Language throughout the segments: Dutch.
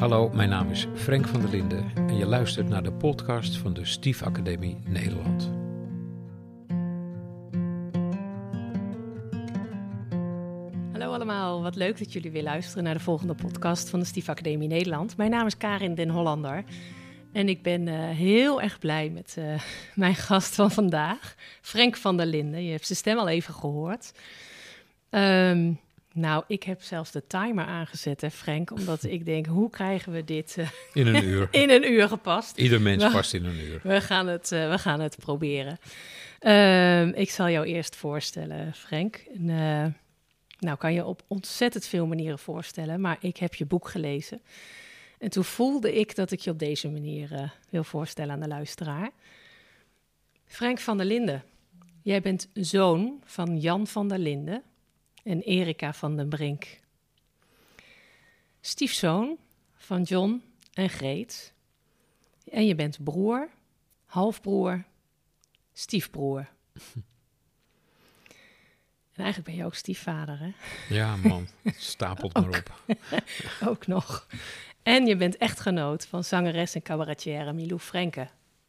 Hallo, mijn naam is Frank van der Linden en je luistert naar de podcast van de Stiefacademie Nederland. Hallo allemaal, wat leuk dat jullie weer luisteren naar de volgende podcast van de Stiefacademie Nederland. Mijn naam is Karin den Hollander en ik ben heel erg blij met mijn gast van vandaag, Frank van der Linden. Je hebt zijn stem al even gehoord. Nou, ik heb zelfs de timer aangezet, hè, Frank, omdat ik denk, hoe krijgen we dit In een uur. in een uur gepast? Ieder mens past in een uur. We gaan het proberen. Ik zal jou eerst voorstellen, Frank. Nou, kan je op ontzettend veel manieren voorstellen, maar ik heb je boek gelezen. En toen voelde ik dat ik je op deze manier wil voorstellen aan de luisteraar. Frank van der Linden, jij bent zoon van Jan van der Linden en Erika van den Brink. Stiefzoon van John en Greet. En je bent broer, halfbroer, stiefbroer. En eigenlijk ben je ook stiefvader, hè? Ja, man. Het stapelt maar op. Ook nog. En je bent echtgenoot van zangeres en cabaretière Milou Frenke.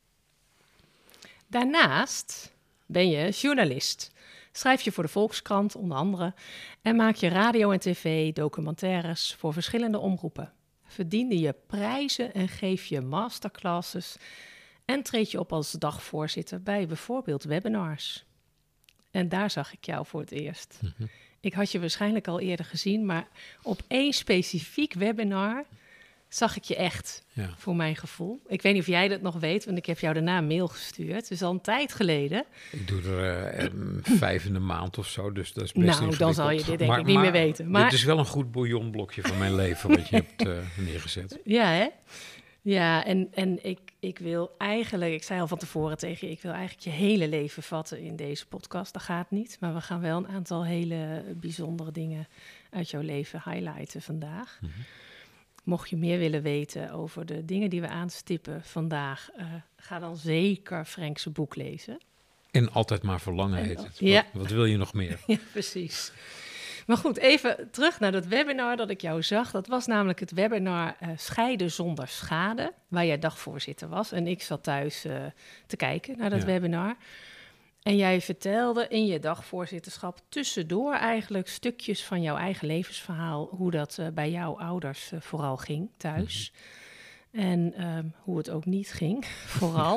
Daarnaast ben je journalist. Schrijf je voor de Volkskrant, onder andere. En maak je radio en tv documentaires voor verschillende omroepen. Verdiende je prijzen en geef je masterclasses. En treed je op als dagvoorzitter bij bijvoorbeeld webinars. En daar zag ik jou voor het eerst. Mm-hmm. Ik had je waarschijnlijk al eerder gezien, maar op één specifiek webinar zag ik je echt, voor mijn gevoel. Ik weet niet of jij dat nog weet, want ik heb jou daarna een mail gestuurd. Het is al een tijd geleden. Ik doe er 5 in de maand of zo, dus dat is best ingewikkeld. Dan zal je dit denk ik niet meer weten. Maar dit is wel een goed bouillonblokje van mijn leven wat je hebt neergezet. Ja, hè? Ja, en ik wil eigenlijk, ik zei al van tevoren tegen je, ik wil eigenlijk je hele leven vatten in deze podcast. Dat gaat niet, maar we gaan wel een aantal hele bijzondere dingen uit jouw leven highlighten vandaag. Mm-hmm. Mocht je meer willen weten over de dingen die we aanstippen vandaag, ga dan zeker Frank's boek lezen. En Altijd maar verlangen heet het. Ja. Wat wil je nog meer? Ja, precies. Maar goed, even terug naar dat webinar dat ik jou zag. Dat was namelijk het webinar Scheiden zonder schade, waar jij dagvoorzitter was. En ik zat thuis te kijken naar dat webinar. En jij vertelde in je dagvoorzitterschap tussendoor eigenlijk stukjes van jouw eigen levensverhaal, hoe dat bij jouw ouders vooral ging thuis. Mm-hmm. En hoe het ook niet ging, vooral.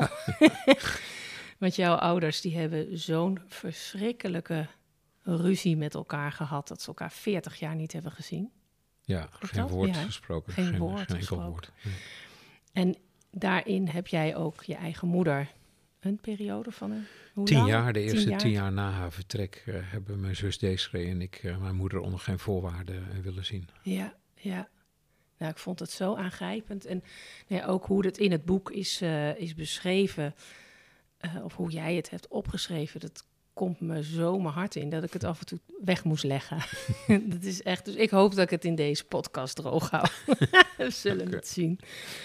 Want jouw ouders die hebben zo'n verschrikkelijke ruzie met elkaar gehad, dat ze elkaar 40 jaar niet hebben gezien. Ja, geen woord gesproken. Geen enkel woord. Ja. En daarin heb jij ook je eigen moeder een periode van 10 jaar. De eerste 10 jaar na haar vertrek hebben mijn zus Desiree en ik mijn moeder onder geen voorwaarden willen zien. Ja. Nou, ik vond het zo aangrijpend. En ook hoe het in het boek is beschreven, of hoe jij het hebt opgeschreven, dat komt me zo mijn hart in dat ik het af en toe weg moest leggen. Dat is echt. Dus ik hoop dat ik het in deze podcast droog hou. We zullen het zien.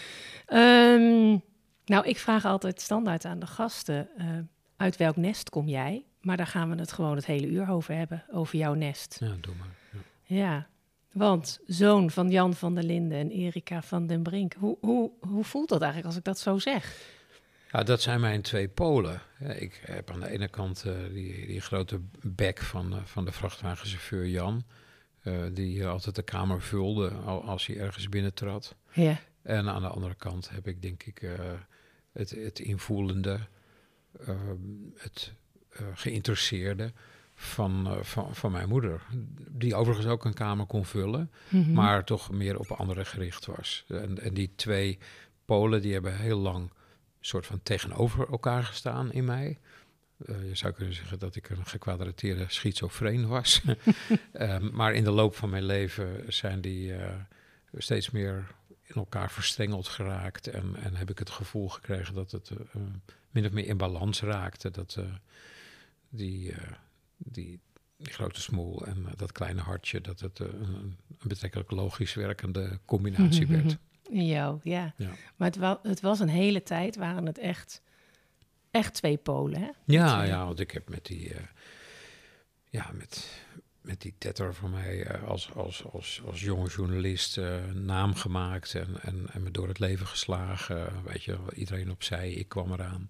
Nou, ik vraag altijd standaard aan de gasten, uit welk nest kom jij? Maar daar gaan we het gewoon het hele uur over hebben, over jouw nest. Ja, doe maar. Ja, want zoon van Jan van der Linden en Erika van den Brink. Hoe voelt dat eigenlijk als ik dat zo zeg? Ja, dat zijn mijn 2 polen. Ik heb aan de ene kant die grote bek van de vrachtwagenchauffeur Jan, die altijd de kamer vulde als hij ergens binnentrad. Ja. En aan de andere kant heb ik denk ik het invoelende, het geïnteresseerde van mijn moeder. Die overigens ook een kamer kon vullen, mm-hmm. maar toch meer op anderen gericht was. En die 2 polen die hebben heel lang soort van tegenover elkaar gestaan in mij. Je zou kunnen zeggen dat ik een gekwadrateerde schizofreen was. Maar in de loop van mijn leven zijn die steeds meer in elkaar verstrengeld geraakt. En heb ik het gevoel gekregen dat het min of meer in balans raakte. Dat die grote smoel en dat kleine hartje, dat het een betrekkelijk logisch werkende combinatie werd. Ja. Maar het was een hele tijd, waren het echt 2 polen, hè? Ja, want ik heb met met die tetter van mij als jonge journalist naam gemaakt en me door het leven geslagen. Weet je, iedereen opzij, ik kwam eraan.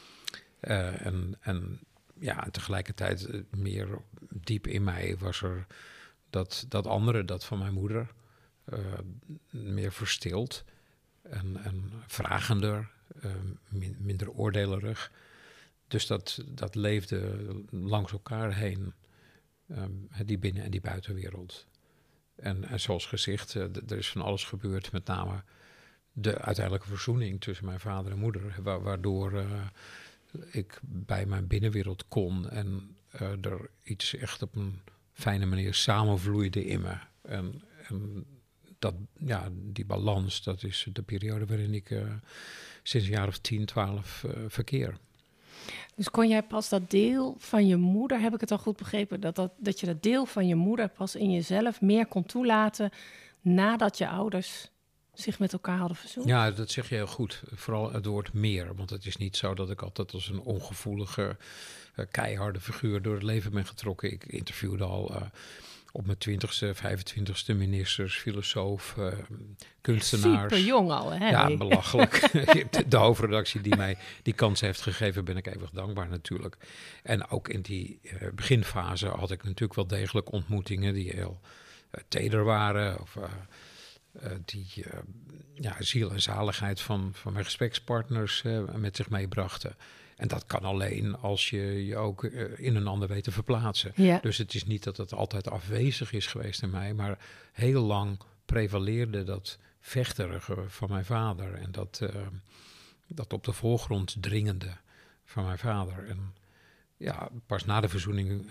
En tegelijkertijd meer diep in mij was er dat andere, dat van mijn moeder, meer verstild en vragender, minder oordelerig. Dus dat leefde langs elkaar heen, die binnen- en die buitenwereld. En zoals gezegd, er is van alles gebeurd, met name de uiteindelijke verzoening tussen mijn vader en moeder, waardoor ik bij mijn binnenwereld kon en er iets echt op een fijne manier samenvloeide in me. En dat, die balans, dat is de periode waarin ik sinds een jaar of 10, 12 verkeer. Dus kon jij pas dat deel van je moeder, heb ik het al goed begrepen, dat je dat deel van je moeder pas in jezelf meer kon toelaten nadat je ouders zich met elkaar hadden verzoend? Ja, dat zeg je heel goed. Vooral het woord meer. Want het is niet zo dat ik altijd als een ongevoelige, keiharde figuur door het leven ben getrokken. Ik interviewde al op mijn 20ste, 25ste ministers, filosoof, kunstenaars. Super jong al, hè? Ja, belachelijk. De hoofdredactie die mij die kans heeft gegeven, ben ik eeuwig dankbaar natuurlijk. En ook in die beginfase had ik natuurlijk wel degelijk ontmoetingen die heel teder waren. Of die ziel en zaligheid van mijn gesprekspartners met zich meebrachten. En dat kan alleen als je je ook in een ander weet te verplaatsen. Ja. Dus het is niet dat het altijd afwezig is geweest in mij, maar heel lang prevaleerde dat vechterige van mijn vader. En dat op de voorgrond dringende van mijn vader. En ja, pas na de verzoening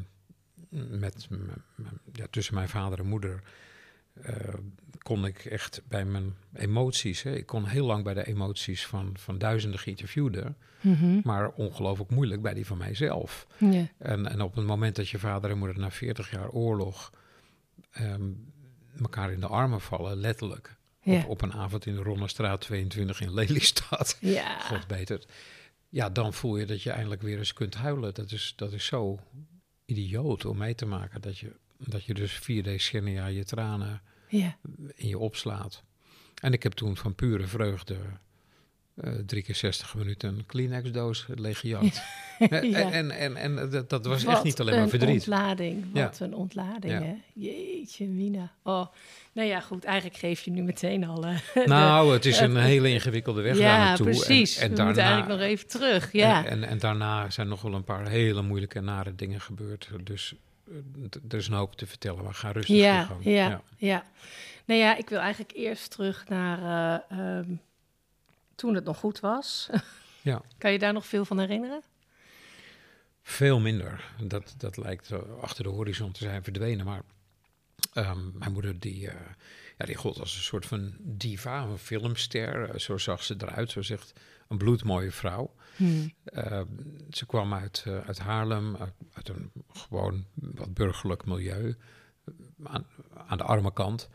tussen mijn vader en moeder kon ik echt bij mijn emoties. Ik kon heel lang bij de emoties van duizenden geïnterviewden. Mm-hmm. Maar ongelooflijk moeilijk bij die van mijzelf. Ja. En op het moment dat je vader en moeder na 40 jaar oorlog elkaar in de armen vallen, letterlijk. Ja. Op een avond in de Ronnestraat 22 in Lelystad. Ja. God beter. Ja, dan voel je dat je eindelijk weer eens kunt huilen. Dat is zo idioot om mee te maken. Dat je dus 4 decennia je tranen in je opslaat. En ik heb toen van pure vreugde 3 keer 60 minuten een Kleenex-doos leeggejat. Ja. En dat was echt niet alleen maar verdriet. Wat een ontlading, hè? Jeetje, Mina. Oh, nou ja, goed. Eigenlijk geef je nu meteen al... het is een hele ingewikkelde weg daar naartoe. Ja, precies. En we daarna, moeten eigenlijk nog even terug, ja. En daarna zijn nog wel een paar hele moeilijke en nare dingen gebeurd. Dus er is een hoop te vertellen, maar ga rustig je gang. Ja. Nou ja, ik wil eigenlijk eerst terug naar toen het nog goed was. Ja. Kan je daar nog veel van herinneren? Veel minder. Dat lijkt achter de horizon te zijn verdwenen. Maar mijn moeder die gold als een soort van diva, een filmster. Zo zag ze eruit. Zo zegt een bloedmooie vrouw. Ze kwam uit Haarlem, uit een gewoon wat burgerlijk milieu. Aan de arme kant.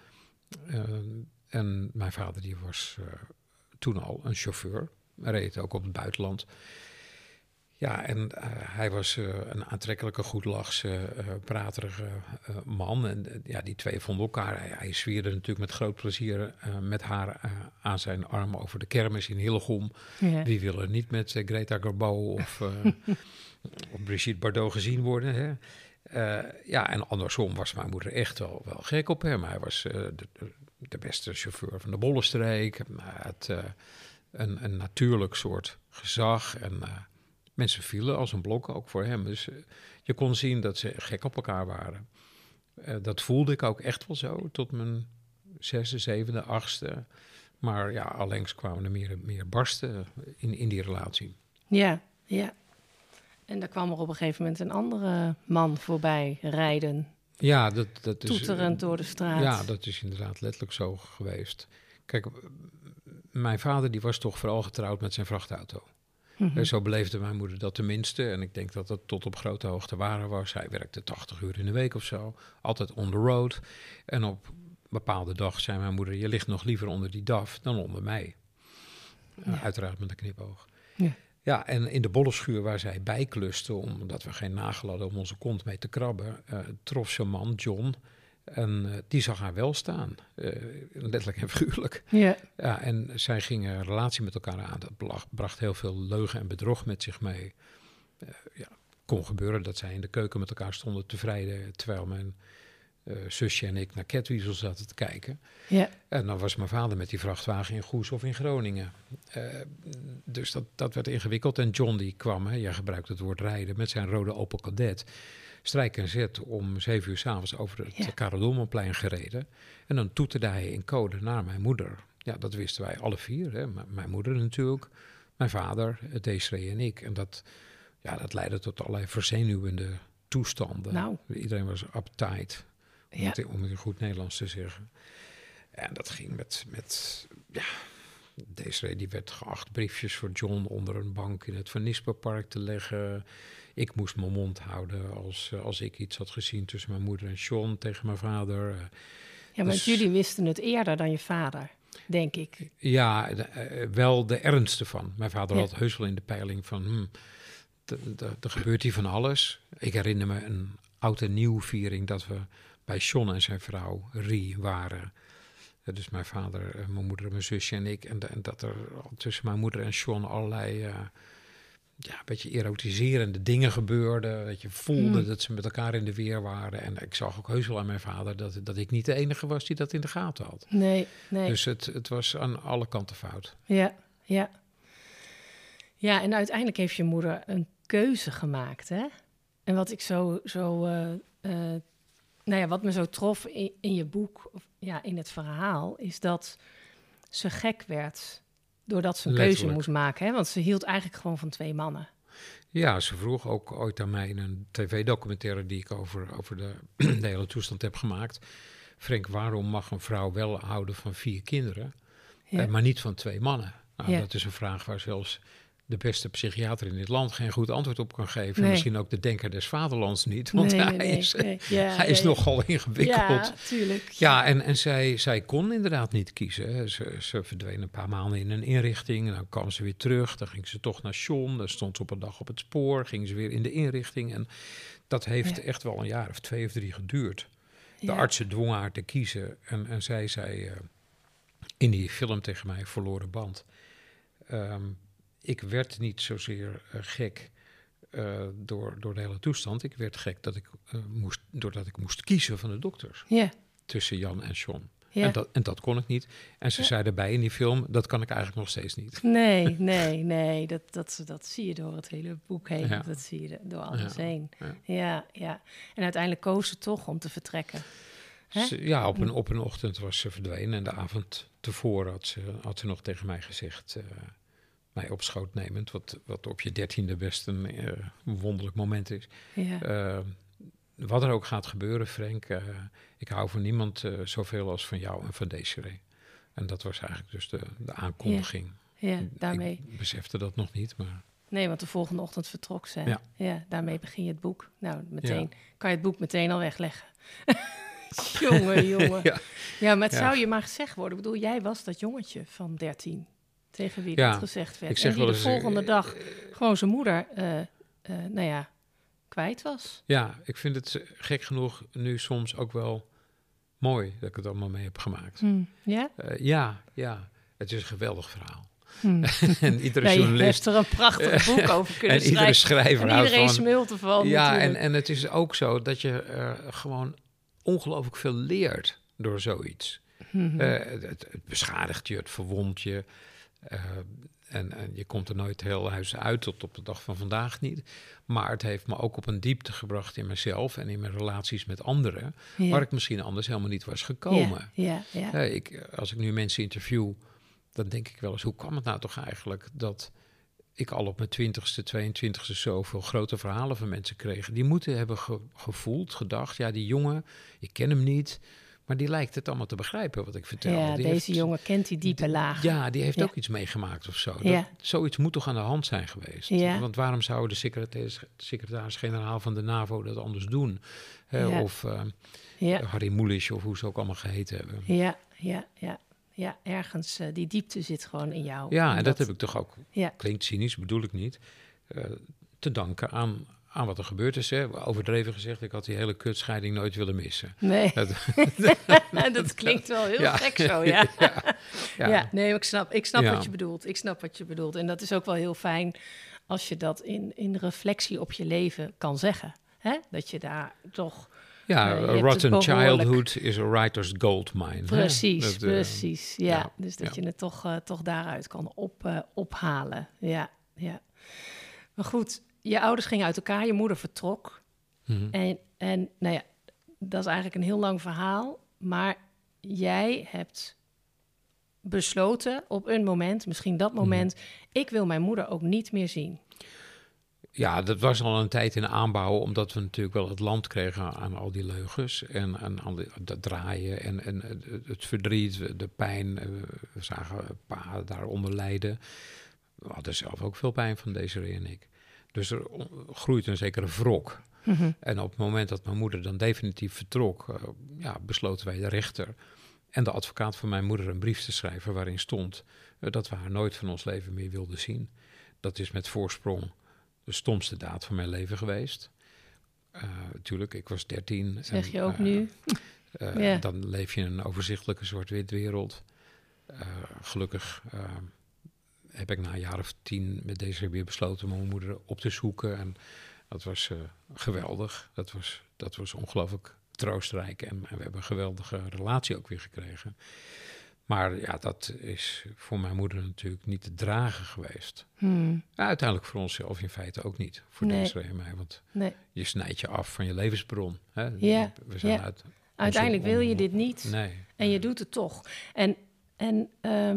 En mijn vader die was toen al een chauffeur. Hij reed ook op het buitenland. Ja, en hij was een aantrekkelijke, goedlachse, praterige man. En die twee vonden elkaar. Hij zwierde natuurlijk met groot plezier met haar aan zijn arm over de kermis in Hillegom. Ja. Wie wil er niet met Greta Garbo of Brigitte Bardot gezien worden, hè? En andersom was mijn moeder echt wel gek op hem. Hij was de beste chauffeur van de Bollenstreek. Hij had een natuurlijk soort gezag. En mensen vielen als een blok ook voor hem. Dus je kon zien dat ze gek op elkaar waren. Dat voelde ik ook echt wel zo tot mijn 6e, 7e, 8e. Maar ja, allengs kwamen er meer barsten in die relatie. Ja. En daar kwam er op een gegeven moment een andere man voorbij rijden. Ja, dat is... Toeterend door de straat. Ja, dat is inderdaad letterlijk zo geweest. Kijk, mijn vader die was toch vooral getrouwd met zijn vrachtauto. Mm-hmm. Zo beleefde mijn moeder dat tenminste. En ik denk dat dat tot op grote hoogte waar was. Hij werkte 80 uur in de week of zo. Altijd on the road. En op een bepaalde dag zei mijn moeder... je ligt nog liever onder die DAF dan onder mij. Uiteraard met een knipoog. Ja. Ja, en in de bollenschuur waar zij bijkluste, omdat we geen nagel hadden om onze kont mee te krabben, trof zo'n man, John, en die zag haar wel staan. Letterlijk en figuurlijk. Ja. Ja, en zij gingen een relatie met elkaar aan. Dat bracht heel veel leugen en bedrog met zich mee. Ja, kon gebeuren dat zij in de keuken met elkaar stonden te vrijden, terwijl mijn zusje en ik naar Catweasel zaten te kijken. Ja. En dan was mijn vader met die vrachtwagen in Goes of in Groningen. Dus dat werd ingewikkeld. En John die kwam, jij gebruikt het woord rijden, met zijn rode Opel Kadett. Strijk en zet om 7 uur 's avonds over het Karel-Dolmanplein gereden. En dan toeterde hij in code naar mijn moeder. Ja, dat wisten wij alle 4. Hè. Mijn moeder natuurlijk, mijn vader, Desiree en ik. En dat leidde tot allerlei verzenuwende toestanden. Nou. Iedereen was uptight, om het in goed Nederlands te zeggen. En dat ging met Desiree die werd geacht briefjes voor John onder een bank in het Van Nistelrooypark te leggen. Ik moest mijn mond houden als ik iets had gezien tussen mijn moeder en Sean tegen mijn vader. Ja, maar jullie wisten het eerder dan je vader, denk ik. Ja, wel de ernst ervan. Mijn vader had heus wel in de peiling van, er gebeurt hier van alles. Ik herinner me een oud en nieuw viering dat we bij Sean en zijn vrouw Rie waren. Dus mijn vader, mijn moeder, mijn zusje en ik. En dat er tussen mijn moeder en Sean allerlei een beetje erotiserende dingen gebeurden. Dat je voelde dat ze met elkaar in de weer waren. En ik zag ook heus wel aan mijn vader dat ik niet de enige was die dat in de gaten had. Nee. Dus het was aan alle kanten fout. Ja. Ja, en uiteindelijk heeft je moeder een keuze gemaakt, hè? En wat ik wat me zo trof in je boek, in het verhaal, is dat ze gek werd doordat ze een keuze moest maken. Hè? Want ze hield eigenlijk gewoon van 2 mannen. Ja, ze vroeg ook ooit aan mij in een tv-documentaire die ik over de hele toestand heb gemaakt. Frank, waarom mag een vrouw wel houden van 4 kinderen, maar niet van 2 mannen? Nou, dat is een vraag waar zelfs de beste psychiater in dit land geen goed antwoord op kan geven. Nee. Misschien ook de denker des vaderlands niet, want hij is nogal ingewikkeld. Ja, tuurlijk. Ja, en zij kon inderdaad niet kiezen. Ze verdween een paar maanden in een inrichting en dan kwam ze weer terug. Dan ging ze toch naar Sean, dan stond ze op een dag op het spoor, ging ze weer in de inrichting. En dat heeft echt wel een jaar of 2 of 3 geduurd. De artsen dwongen haar te kiezen en zij zei in die film tegen mij, Verloren Band, ik werd niet zozeer gek door de hele toestand. Ik werd gek doordat ik moest kiezen van de dokters. Tussen Jan en Sean. En dat kon ik niet. En ze zei erbij in die film, dat kan ik eigenlijk nog steeds niet. Nee. Dat zie je door het hele boek heen. Ja. Dat zie je door alles heen. Ja. En uiteindelijk koos ze toch om te vertrekken. Op een ochtend was ze verdwenen. En de avond tevoren had ze nog tegen mij gezegd, mij op schoot nemend, wat op je 13e best een wonderlijk moment is. Wat er ook gaat gebeuren, Frank, ik hou van niemand zoveel als van jou en van Desiree. En dat was eigenlijk dus de aankondiging. Daarmee. Ik besefte dat nog niet, maar... Nee, want de volgende ochtend vertrok ze. Ja, daarmee begin je het boek. Nou, meteen kan je het boek meteen al wegleggen. jongen. Ja, maar het zou je maar gezegd worden. Ik bedoel, jij was dat jongetje van 13... tegen wie dat gezegd werd. En die de volgende dag gewoon zijn moeder kwijt was. Ja, ik vind het gek genoeg nu soms ook wel mooi dat ik het allemaal mee heb gemaakt. Ja? Ja. Het is een geweldig verhaal. En iedere journalist... Je hebt er een prachtig boek over kunnen schrijven. Iedere schrijver en iedereen smult ervan. Ja, en het is ook zo dat je gewoon ongelooflijk veel leert door zoiets. Het beschadigt je, het verwondt je. En je komt er nooit heel huis uit, tot op de dag van vandaag niet. Maar het heeft me ook op een diepte gebracht in mezelf en in mijn relaties met anderen, waar ik misschien anders helemaal niet was gekomen. Als ik nu mensen interview, dan denk ik wel eens, hoe kwam het nou toch eigenlijk dat ik al op mijn 20ste, 22ste zoveel grote verhalen van mensen kreeg. Die moeten hebben gevoeld, gedacht, die jongen, ik ken hem niet, maar die lijkt het allemaal te begrijpen wat ik vertel. Ja, deze jongen kent die diepe laag. Ja, die heeft ook iets meegemaakt of zo. Zoiets moet toch aan de hand zijn geweest. Want waarom zou de secretaris-generaal van de NAVO dat anders doen? Of Harry Mulisch of hoe ze ook allemaal geheten hebben. Ja, ergens die diepte zit gewoon in jou. Ja, en dat heb ik toch ook, Ja. klinkt cynisch, bedoel ik niet, te danken aan wat er gebeurd is. Hè. Overdreven gezegd, ik had die hele kutscheiding nooit willen missen. Nee, dat klinkt wel heel gek zo, ja. Ja, nee, ik snap wat je bedoelt. Ik snap wat je bedoelt. En dat is ook wel heel fijn als je dat in reflectie op je leven kan zeggen. Hè? Dat je daar toch... Ja, a rotten childhood is a writer's goldmine. Precies, precies. Ja. Dus dat je het toch daaruit kan ophalen. Ja. Maar goed, je ouders gingen uit elkaar, je moeder vertrok. Mm-hmm. En nou ja, dat is eigenlijk een heel lang verhaal. Maar jij hebt besloten op een moment, misschien dat moment... ik wil mijn moeder ook niet meer zien. Ja, dat was al een tijd in aanbouw, omdat we natuurlijk wel het land kregen aan al die leugens en al dat draaien en het verdriet, de pijn. We zagen pa daaronder lijden. We hadden zelf ook veel pijn van Desiree en ik. Dus er groeit een zekere wrok. Mm-hmm. En op het moment dat mijn moeder dan definitief vertrok, besloten wij de rechter en de advocaat van mijn moeder een brief te schrijven waarin stond dat we haar nooit van ons leven meer wilden zien. Dat is met voorsprong de stomste daad van mijn leven geweest. Natuurlijk, ik was 13. Zeg je ook nu? Dan leef je in een overzichtelijke zwart-wit wereld. Gelukkig heb ik na een jaar of 10 met deze weer besloten mijn moeder op te zoeken. En dat was geweldig. Dat was ongelooflijk troostrijk. En we hebben een geweldige relatie ook weer gekregen. Maar ja, dat is voor mijn moeder natuurlijk niet te dragen geweest. Uiteindelijk voor onszelf in feite ook niet. Voor Desiree en mij. Want je snijdt je af van je levensbron. Hè? Ja, we zijn uiteindelijk wil je dit niet. Nee. En je doet het toch. En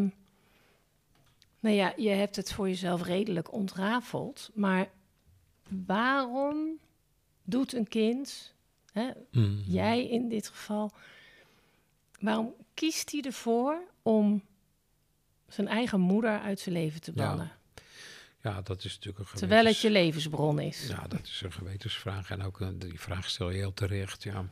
nou ja, je hebt het voor jezelf redelijk ontrafeld. Maar waarom doet een kind, jij in dit geval... waarom kiest hij ervoor om zijn eigen moeder uit zijn leven te bannen? Ja, dat is natuurlijk een terwijl het je levensbron is. Ja, dat is een gewetensvraag. En ook die vraag stel je heel terecht, ja.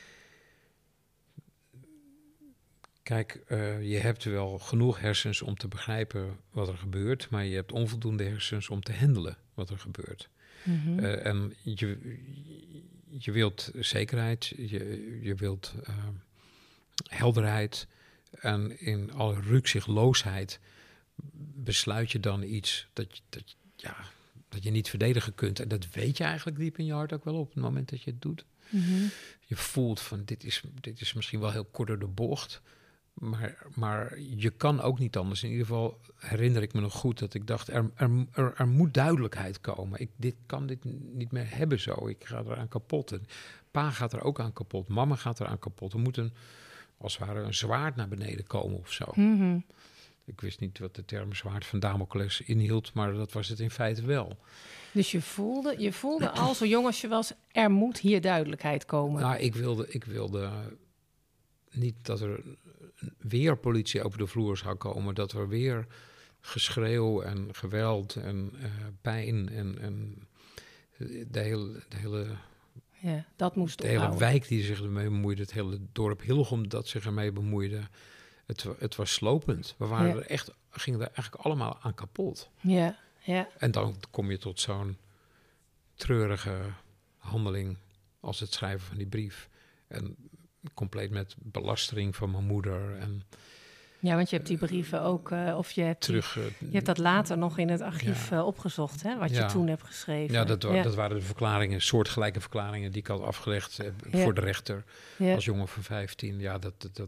Kijk, je hebt wel genoeg hersens om te begrijpen wat er gebeurt... maar je hebt onvoldoende hersens om te handelen wat er gebeurt. Mm-hmm. En je wilt zekerheid, je wilt... helderheid en in alle rukzichtloosheid besluit je dan iets dat je niet verdedigen kunt. En dat weet je eigenlijk diep in je hart ook wel op het moment dat je het doet. Mm-hmm. Je voelt van dit is misschien wel heel kort door de bocht, maar je kan ook niet anders. In ieder geval herinner ik me nog goed dat ik dacht, er moet duidelijkheid komen. Ik kan dit niet meer hebben zo. Ik ga eraan kapot. En pa gaat er ook aan kapot. Mama gaat er aan kapot. Er moet als het ware een zwaard naar beneden komen of zo. Mm-hmm. Ik wist niet wat de term zwaard van Damocles inhield, maar dat was het in feite wel. Dus je voelde al zo jong als je was, er moet hier duidelijkheid komen. Nou, ik wilde niet dat er weer politie over de vloer zou komen, dat er weer geschreeuw en geweld en pijn en de hele ja, dat moest de hele wijk die zich ermee bemoeide, het hele dorp Hillegom dat zich ermee bemoeide. Het was slopend. Gingen er eigenlijk allemaal aan kapot. Ja. En dan kom je tot zo'n treurige handeling als het schrijven van die brief. En compleet met belastering van mijn moeder. En, ja, want je hebt die brieven ook, je hebt dat later nog in het archief opgezocht, hè, wat je toen hebt geschreven. Ja, dat waren de verklaringen, soortgelijke verklaringen die ik had afgelegd voor de rechter als jongen van 15. Ja,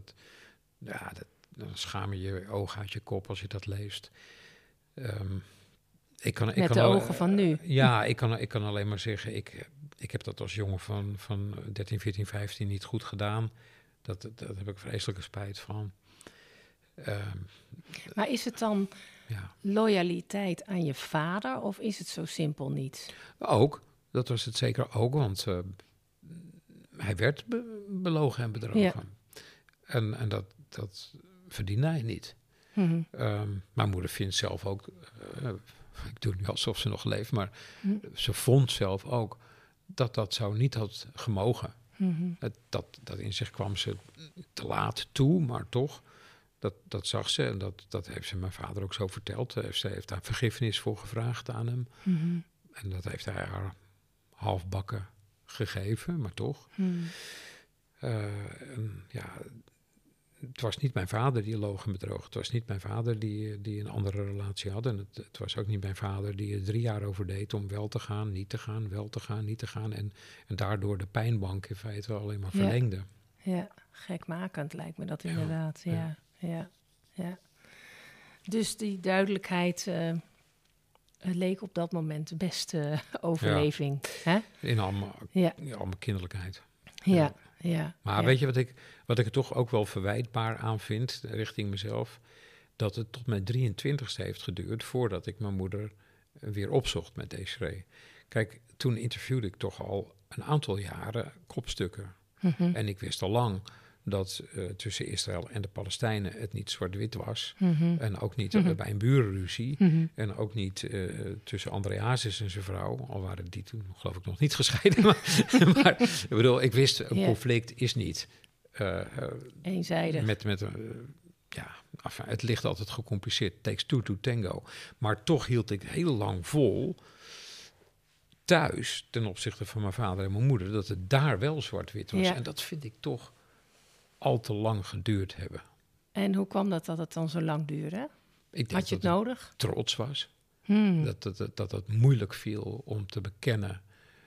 dan schaam je ogen uit je kop als je dat leest. Met de ogen van nu. Ja, ik kan alleen maar zeggen, ik heb dat als jongen van 13, 14, 15 niet goed gedaan. Dat heb ik vreselijke spijt van. Maar is het dan loyaliteit aan je vader of is het zo simpel niet? Ook, dat was het zeker ook, want hij werd belogen en bedrogen. Ja. En dat verdiende hij niet. Mm-hmm. Mijn moeder vindt zelf ook, ik doe nu alsof ze nog leeft, maar ze vond zelf ook dat zo niet had gemogen. Mm-hmm. Dat in zich kwam ze te laat toe, maar toch. Dat zag ze en dat heeft ze mijn vader ook zo verteld. Ze heeft daar vergiffenis voor gevraagd aan hem. Mm-hmm. En dat heeft hij haar halfbakken gegeven, maar toch. Mm. Het was niet mijn vader die loog en bedroog. Het was niet mijn vader die een andere relatie had. En het was ook niet mijn vader die er 3 jaar over deed om wel te gaan, niet te gaan, wel te gaan, niet te gaan. En daardoor de pijnbank in feite alleen maar verlengde. Ja, gekmakend lijkt me dat inderdaad. Ja. Dus die duidelijkheid leek op dat moment de beste overleving. Hè? In al mijn kinderlijkheid. Ja. Maar weet je wat ik er toch ook wel verwijtbaar aan vind, richting mezelf, dat het tot mijn 23ste heeft geduurd voordat ik mijn moeder weer opzocht met Desiree. Kijk, toen interviewde ik toch al een aantal jaren kopstukken. Mm-hmm. En ik wist al lang dat tussen Israël en de Palestijnen het niet zwart-wit was. Mm-hmm. En ook niet Mm-hmm. bij een burenruzie. Mm-hmm. En ook niet tussen André Hazes en zijn vrouw. Al waren die toen, geloof ik, nog niet gescheiden. Maar ik bedoel, ik wist, een conflict is niet eenzijdig. Het ligt altijd gecompliceerd. Takes two to tango. Maar toch hield ik heel lang vol thuis, ten opzichte van mijn vader en mijn moeder, dat het daar wel zwart-wit was. Ja. En dat vind ik toch al te lang geduurd hebben. En hoe kwam dat het dan zo lang duurde? Ik denk Had je het dat nodig? Trots was. Hmm. Dat het moeilijk viel om te bekennen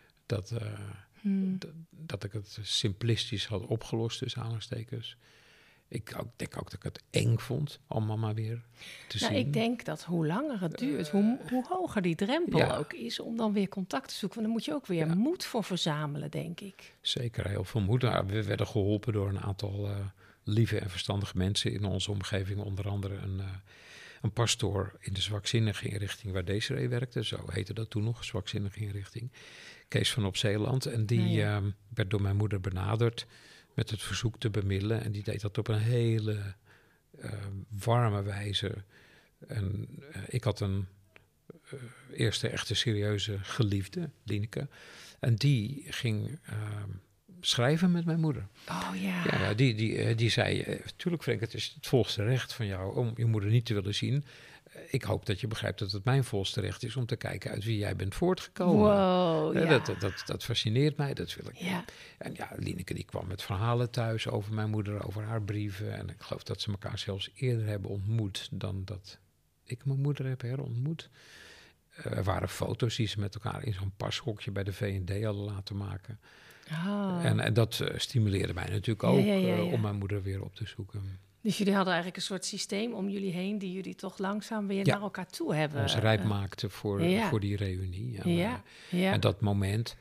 dat ik het simplistisch had opgelost, tussen aanhalingstekens. Ik denk ook dat ik het eng vond om mama weer te zien. Ik denk dat hoe langer het duurt, hoe hoger die drempel ook is om dan weer contact te zoeken. Want dan moet je ook weer moed voor verzamelen, denk ik. Zeker, heel veel moed. We werden geholpen door een aantal lieve en verstandige mensen in onze omgeving. Onder andere een pastoor in de zwakzinnige inrichting waar Desiree werkte. Zo heette dat toen nog, zwakzinnige inrichting. Kees van op Zeeland. En die werd door mijn moeder benaderd met het verzoek te bemiddelen. En die deed dat op een hele warme wijze. En ik had een eerste echte serieuze geliefde, Lieneke. En die ging schrijven met mijn moeder. Oh ja. Ja, die zei, tuurlijk Frank, het is het volste recht van jou om je moeder niet te willen zien. Ik hoop dat je begrijpt dat het mijn volste recht is om te kijken uit wie jij bent voortgekomen. Wow, ja. Dat fascineert mij, dat wil ik. Ja. En ja, Lieneke die kwam met verhalen thuis over mijn moeder, over haar brieven. En ik geloof dat ze elkaar zelfs eerder hebben ontmoet dan dat ik mijn moeder heb herontmoet. Er waren foto's die ze met elkaar in zo'n pashokje bij de V&D hadden laten maken. Oh. En dat stimuleerde mij natuurlijk ook om mijn moeder weer op te zoeken. Dus jullie hadden eigenlijk een soort systeem om jullie heen die jullie toch langzaam weer naar elkaar toe hebben. Ons rijp maakte voor die reunie. En dat moment,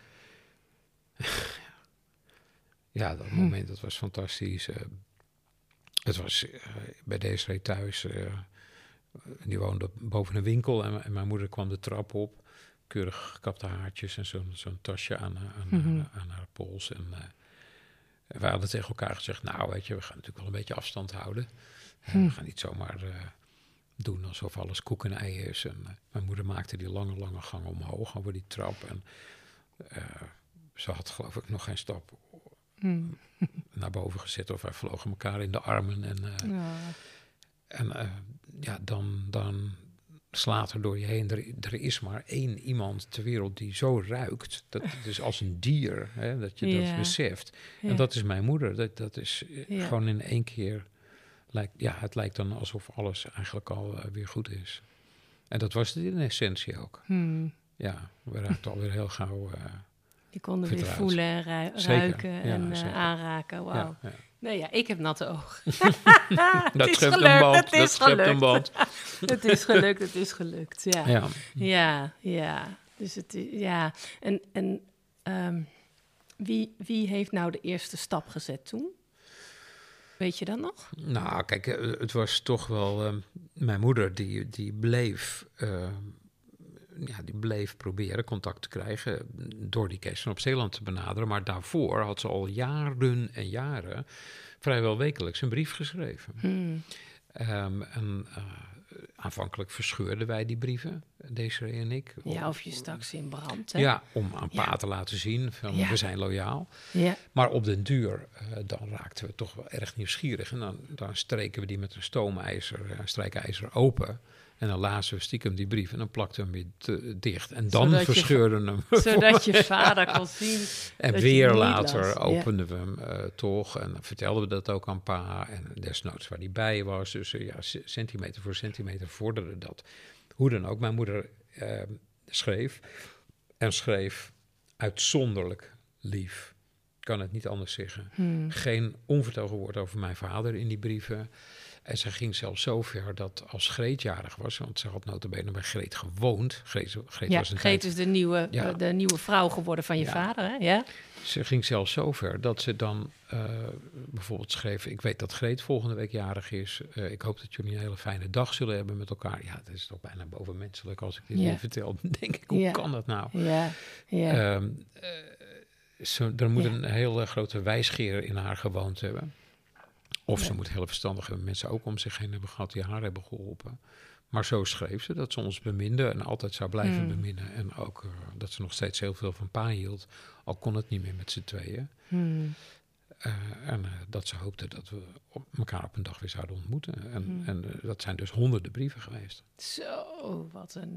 dat moment, dat was fantastisch. Het was bij Desiree thuis. Die woonde boven een winkel en mijn moeder kwam de trap op. Keurig gekapte haartjes en zo'n tasje aan haar pols. En we hadden tegen elkaar gezegd, nou weet je, we gaan natuurlijk wel een beetje afstand houden. We gaan niet zomaar doen alsof alles koek en ei is. En mijn moeder maakte die lange gang omhoog over die trap. En ze had geloof ik nog geen stap naar boven gezet. Of wij vlogen elkaar in de armen. Dan slaat er door je heen. Er is maar één iemand ter wereld die zo ruikt. Dat is als een dier, hè, dat je dat beseft. Ja. En dat is mijn moeder. Dat is gewoon in één keer. Het lijkt dan alsof alles eigenlijk al weer goed is. En dat was het in essentie ook. Ja, we raakten alweer heel gauw. Je kon weer voelen en ruiken en aanraken. Wauw. Ja. Nee, ik heb natte ogen. Dat schept een band. Dat schept een band. Het is gelukt. Ja. Dus het En wie heeft nou de eerste stap gezet toen? Weet je dat nog? Nou, kijk, het was toch wel mijn moeder die bleef. Die bleef proberen contact te krijgen door die Kees van op Zeeland te benaderen. Maar daarvoor had ze al jaren en jaren vrijwel wekelijks een brief geschreven. aanvankelijk verscheurden wij die brieven, Desiree en ik. Ja, of je stak ze in brand. Hè? Ja, om aan pa te laten zien van we zijn loyaal. Ja. Maar op den duur, dan raakten we toch wel erg nieuwsgierig. En dan streken we die met een strijkijzer open. En dan lazen we stiekem die brief en dan plakten we hem weer dicht. En dan verscheurden hem. Zodat je vader kon zien. En weer later openden we hem toch. En dan vertelden we dat ook aan pa. En desnoods waar hij bij was. Dus centimeter voor centimeter vorderde dat. Hoe dan ook, mijn moeder schreef. En schreef uitzonderlijk lief. Ik kan het niet anders zeggen. Geen onvertogen woord over mijn vader in die brieven. En ze ging zelfs zo ver dat als Greet jarig was, want ze had nota bene bij Greet gewoond. Greet was een Greet is de nieuwe vrouw geworden van je vader, hè? Ja. Ze ging zelfs zo ver dat ze dan bijvoorbeeld schreef, ik weet dat Greet volgende week jarig is. Ik hoop dat jullie een hele fijne dag zullen hebben met elkaar. Ja, dat is toch bijna bovenmenselijk als ik dit nu vertel. Dan denk ik, hoe kan dat nou? Ja. Er moet een hele grote wijsgeer in haar gewoond hebben. Of ze moet hele verstandige mensen ook om zich heen hebben gehad die haar hebben geholpen. Maar zo schreef ze dat ze ons beminde en altijd zou blijven beminnen. En ook dat ze nog steeds heel veel van pa hield, al kon het niet meer met z'n tweeën. En dat ze hoopte dat we elkaar op een dag weer zouden ontmoeten. En dat zijn dus honderden brieven geweest. Zo, wat een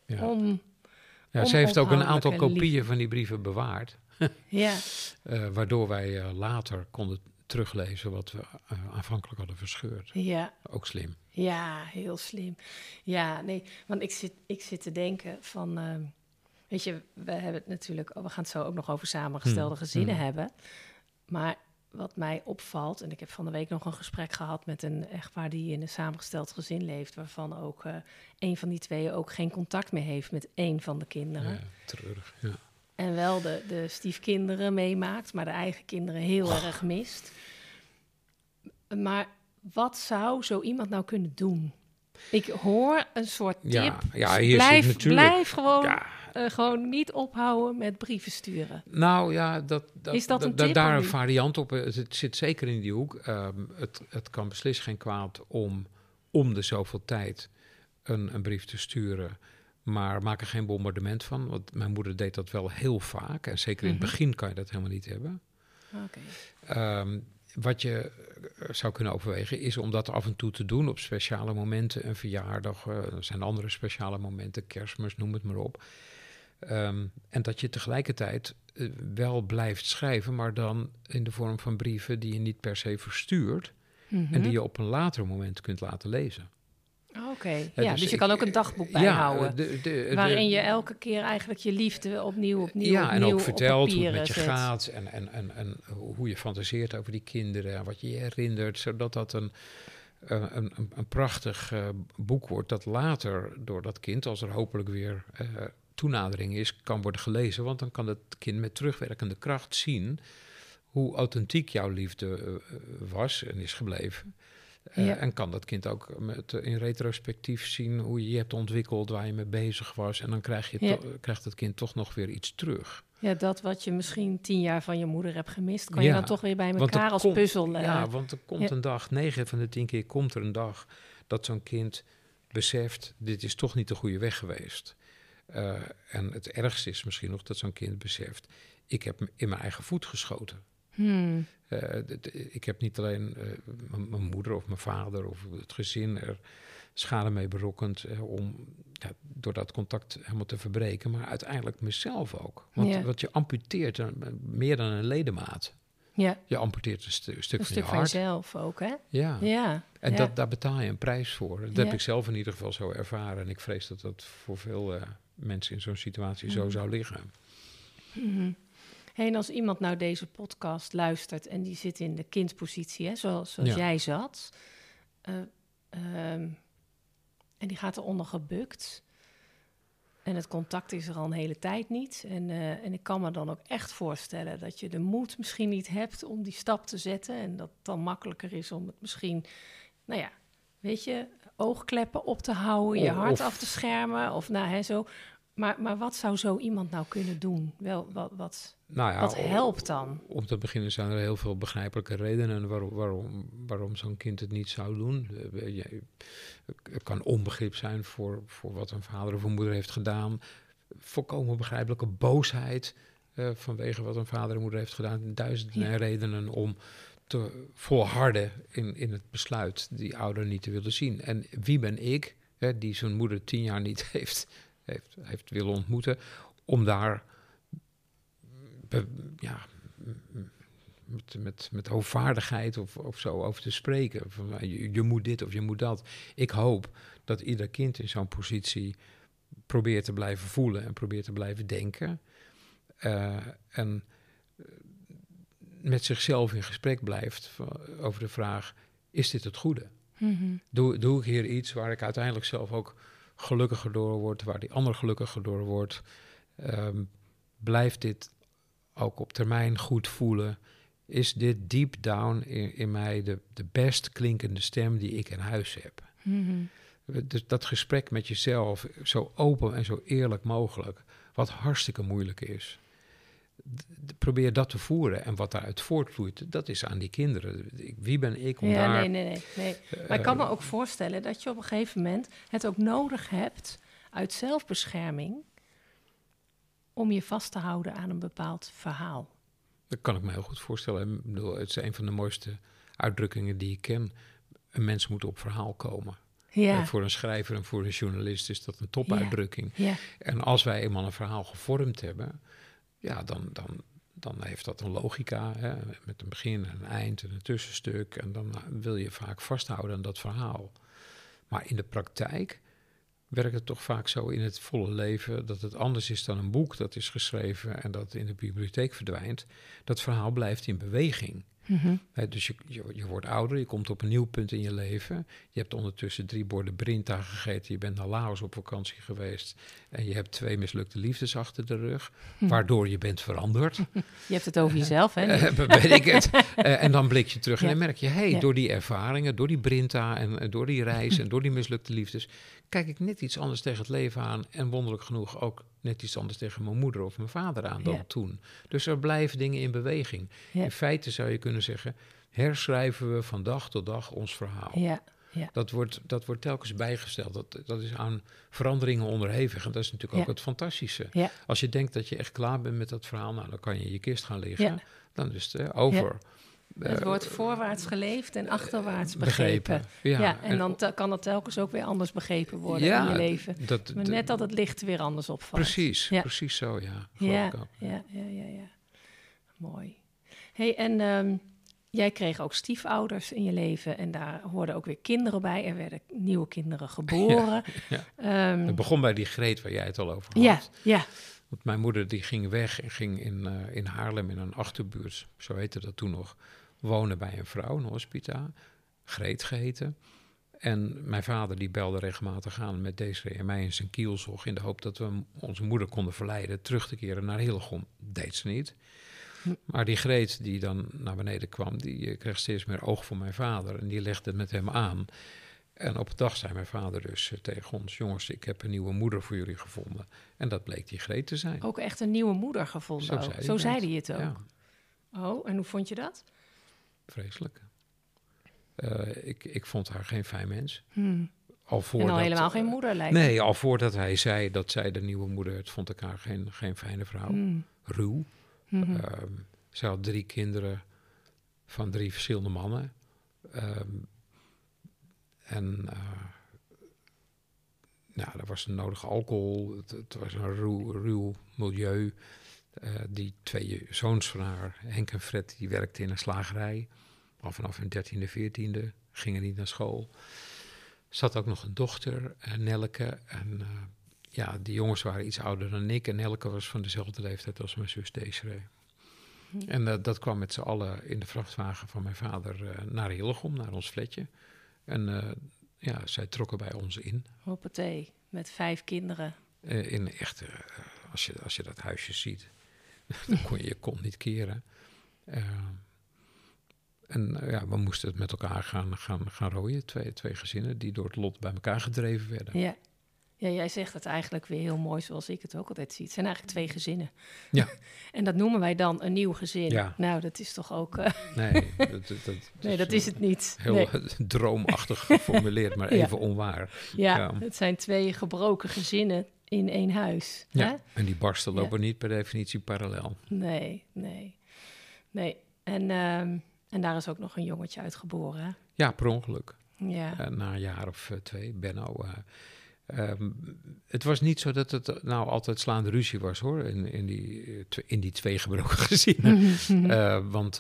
ze heeft ook een aantal kopieën liefde van die brieven bewaard. Ja. Waardoor wij later konden teruglezen wat we aanvankelijk hadden verscheurd. Ja. Ook slim. Ja, heel slim. Ja, nee, want ik zit te denken van... weet je, we hebben het natuurlijk... we gaan het zo ook nog over samengestelde gezinnen hebben. Maar wat mij opvalt... en ik heb van de week nog een gesprek gehad met een echtpaar die in een samengesteld gezin leeft... waarvan ook een van die twee ook geen contact meer heeft met één van de kinderen. Ja, treurig, ja. En wel de stiefkinderen meemaakt, maar de eigen kinderen heel erg mist. Maar wat zou zo iemand nou kunnen doen? Ik hoor een soort tip. Ja, hier blijf gewoon, gewoon niet ophouden met brieven sturen. Nou ja, is dat een tip? Daar een variant op. Het zit zeker in die hoek. Het kan beslist geen kwaad om de zoveel tijd een brief te sturen. Maar maak er geen bombardement van. Want mijn moeder deed dat wel heel vaak. En zeker in het begin kan je dat helemaal niet hebben. Okay. Wat je zou kunnen overwegen is om dat af en toe te doen op speciale momenten. Een verjaardag, er zijn andere speciale momenten, Kerstmis, noem het maar op. En dat je tegelijkertijd wel blijft schrijven, maar dan in de vorm van brieven die je niet per se verstuurt. En die je op een later moment kunt laten lezen. Oké, dus je kan ook een dagboek bijhouden. Waarin je elke keer eigenlijk je liefde opnieuw en ook vertelt hoe het met je zet. gaat. En hoe je fantaseert over die kinderen. En wat je herinnert. Zodat dat een prachtig boek wordt. Dat later door dat kind, als er hopelijk weer toenadering is, kan worden gelezen. Want dan kan het kind met terugwerkende kracht zien hoe authentiek jouw liefde was en is gebleven. En kan dat kind ook in retrospectief zien hoe je je hebt ontwikkeld, waar je mee bezig was. En dan krijgt het kind toch nog weer iets terug. Ja, dat wat je misschien 10 jaar van je moeder hebt gemist, kan je dan toch weer bij elkaar als puzzel. Ja, want er komt een dag, 9 van de 10 keer komt er een dag dat zo'n kind beseft, dit is toch niet de goede weg geweest. En het ergste is misschien nog dat zo'n kind beseft, ik heb in mijn eigen voet geschoten. Ik heb niet alleen mijn moeder of mijn vader of het gezin er schade mee berokkend om door dat contact helemaal te verbreken, maar uiteindelijk mezelf ook. Want je amputeert meer dan een ledemaat. Ja. Je amputeert een stuk van je hart. Van jezelf ook, hè? Ja. En daar betaal je een prijs voor. Dat heb ik zelf in ieder geval zo ervaren. En ik vrees dat dat voor veel mensen in zo'n situatie zo zou liggen. Hey, en als iemand nou deze podcast luistert en die zit in de kindpositie, hè, zoals jij zat, en die gaat eronder gebukt en het contact is er al een hele tijd niet. En ik kan me dan ook echt voorstellen dat je de moed misschien niet hebt om die stap te zetten en dat het dan makkelijker is om het misschien, oogkleppen op te houden, je hart af te schermen of zo. Maar wat zou zo iemand nou kunnen doen? Wat Nou ja, helpt dan? Om te beginnen zijn er heel veel begrijpelijke redenen waarom zo'n kind het niet zou doen. Het kan onbegrip zijn voor wat een vader of een moeder heeft gedaan. Volkomen begrijpelijke boosheid vanwege wat een vader en moeder heeft gedaan. Duizenden redenen om te volharden in het besluit die ouder niet te willen zien. En wie ben ik, die zijn moeder 10 jaar niet heeft willen ontmoeten, om daar met hoogvaardigheid of zo over te spreken. Van, je moet dit of je moet dat. Ik hoop dat ieder kind in zo'n positie probeert te blijven voelen en probeert te blijven denken. En met zichzelf in gesprek blijft over de vraag, is dit het goede? Mm-hmm. Doe ik hier iets waar ik uiteindelijk zelf ook gelukkiger door word, waar die ander gelukkiger door wordt? Blijft dit ook op termijn goed voelen? Is dit deep down in mij de best klinkende stem die ik in huis heb? Mm-hmm. Dus dat gesprek met jezelf, zo open en zo eerlijk mogelijk, wat hartstikke moeilijk is. Probeer dat te voeren. En wat daaruit voortvloeit, dat is aan die kinderen. Wie ben ik om daar... Nee. Maar ik kan me ook voorstellen dat je op een gegeven moment het ook nodig hebt uit zelfbescherming om je vast te houden aan een bepaald verhaal. Dat kan ik me heel goed voorstellen. Ik bedoel, het is een van de mooiste uitdrukkingen die ik ken. Een mens moet op verhaal komen. Ja. Voor een schrijver en voor een journalist is dat een topuitdrukking. Ja. En als wij eenmaal een verhaal gevormd hebben, ja, dan heeft dat een logica, hè, met een begin, een eind en een tussenstuk. En dan wil je vaak vasthouden aan dat verhaal. Maar in de praktijk werkt het toch vaak zo in het volle leven dat het anders is dan een boek dat is geschreven en dat in de bibliotheek verdwijnt. Dat verhaal blijft in beweging. Mm-hmm. Dus je wordt ouder, je komt op een nieuw punt in je leven. Je hebt ondertussen 3 borden Brinta gegeten, je bent naar Laos op vakantie geweest en je hebt 2 mislukte liefdes achter de rug, waardoor je bent veranderd. Je hebt het over jezelf, hè? Weet ik het. En dan blik je terug en dan merk je, door die ervaringen, door die Brinta en door die reis en door die mislukte liefdes, kijk ik net iets anders tegen het leven aan en wonderlijk genoeg ook net iets anders tegen mijn moeder of mijn vader aan dan toen. Dus er blijven dingen in beweging. Ja. In feite zou je kunnen zeggen, herschrijven we van dag tot dag ons verhaal. Ja. Dat wordt telkens bijgesteld. Dat is aan veranderingen onderhevig. En dat is natuurlijk ook het fantastische. Ja. Als je denkt dat je echt klaar bent met dat verhaal, nou, dan kan je in je kist gaan liggen. Ja. Dan is het over. Ja. Het wordt voorwaarts geleefd en achterwaarts begrepen. Ja, en dan kan dat telkens ook weer anders begrepen worden in je leven. Maar net dat het licht weer anders opvalt. Precies zo, ja. Ja. Mooi. Hey, en jij kreeg ook stiefouders in je leven en daar hoorden ook weer kinderen bij. Er werden nieuwe kinderen geboren. Het begon bij die Greet waar jij het al over had. Ja. Want mijn moeder die ging weg en ging in Haarlem in een achterbuurt, zo heette dat toen nog, wonen bij een vrouw, een hospita, Greet geheten. En mijn vader die belde regelmatig aan met Desiree en mij in zijn kielzog in de hoop dat we onze moeder konden verleiden terug te keren naar Hillegom. Deed ze niet. Maar die Greet die dan naar beneden kwam, die kreeg steeds meer oog voor mijn vader en die legde het met hem aan. En op een dag zei mijn vader dus tegen ons, jongens, ik heb een nieuwe moeder voor jullie gevonden. En dat bleek die Greet te zijn. Ook echt een nieuwe moeder gevonden? Zo zei hij het ook? Ja. Oh, en hoe vond je dat? Vreselijk. Ik vond haar geen fijn mens. Al helemaal geen moeder lijkt. Nee, al voordat hij zei dat zij de nieuwe moeder werd, vond ik haar geen fijne vrouw. Ruw. Ze had 3 kinderen van 3 verschillende mannen. Er was een nodige alcohol. Het was een ruw milieu. Die 2 zoons van haar, Henk en Fred, die werkten in een slagerij. Al vanaf hun 13e, 14e. Gingen niet naar school. Ze had ook nog een dochter, Nelleke. En die jongens waren iets ouder dan ik. En Nelleke was van dezelfde leeftijd als mijn zus Desiree. En dat kwam met z'n allen in de vrachtwagen van mijn vader naar Hillegom, naar ons flatje. En zij trokken bij ons in. Hoppatee, met 5 kinderen. In echt, als je dat huisje ziet, dan kon je je kont niet keren. We moesten het met elkaar gaan rooien. Twee gezinnen die door het lot bij elkaar gedreven werden. Ja, jij zegt het eigenlijk weer heel mooi zoals ik het ook altijd zie. Het zijn eigenlijk 2 gezinnen. Ja. En dat noemen wij dan een nieuw gezin. Ja. Nou, dat is toch ook... Nee, dat is het niet. Heel droomachtig geformuleerd, maar even onwaar. Ja, het zijn 2 gebroken gezinnen in 1 huis. Ja, hè? en die barsten lopen niet per definitie parallel. Nee. En daar is ook nog een jongetje uit geboren, hè? Ja, per ongeluk. Ja. Na een jaar of 2, Benno. Het was niet zo dat het nou altijd slaande ruzie was, hoor, in die 2 gebroken gezinnen. Want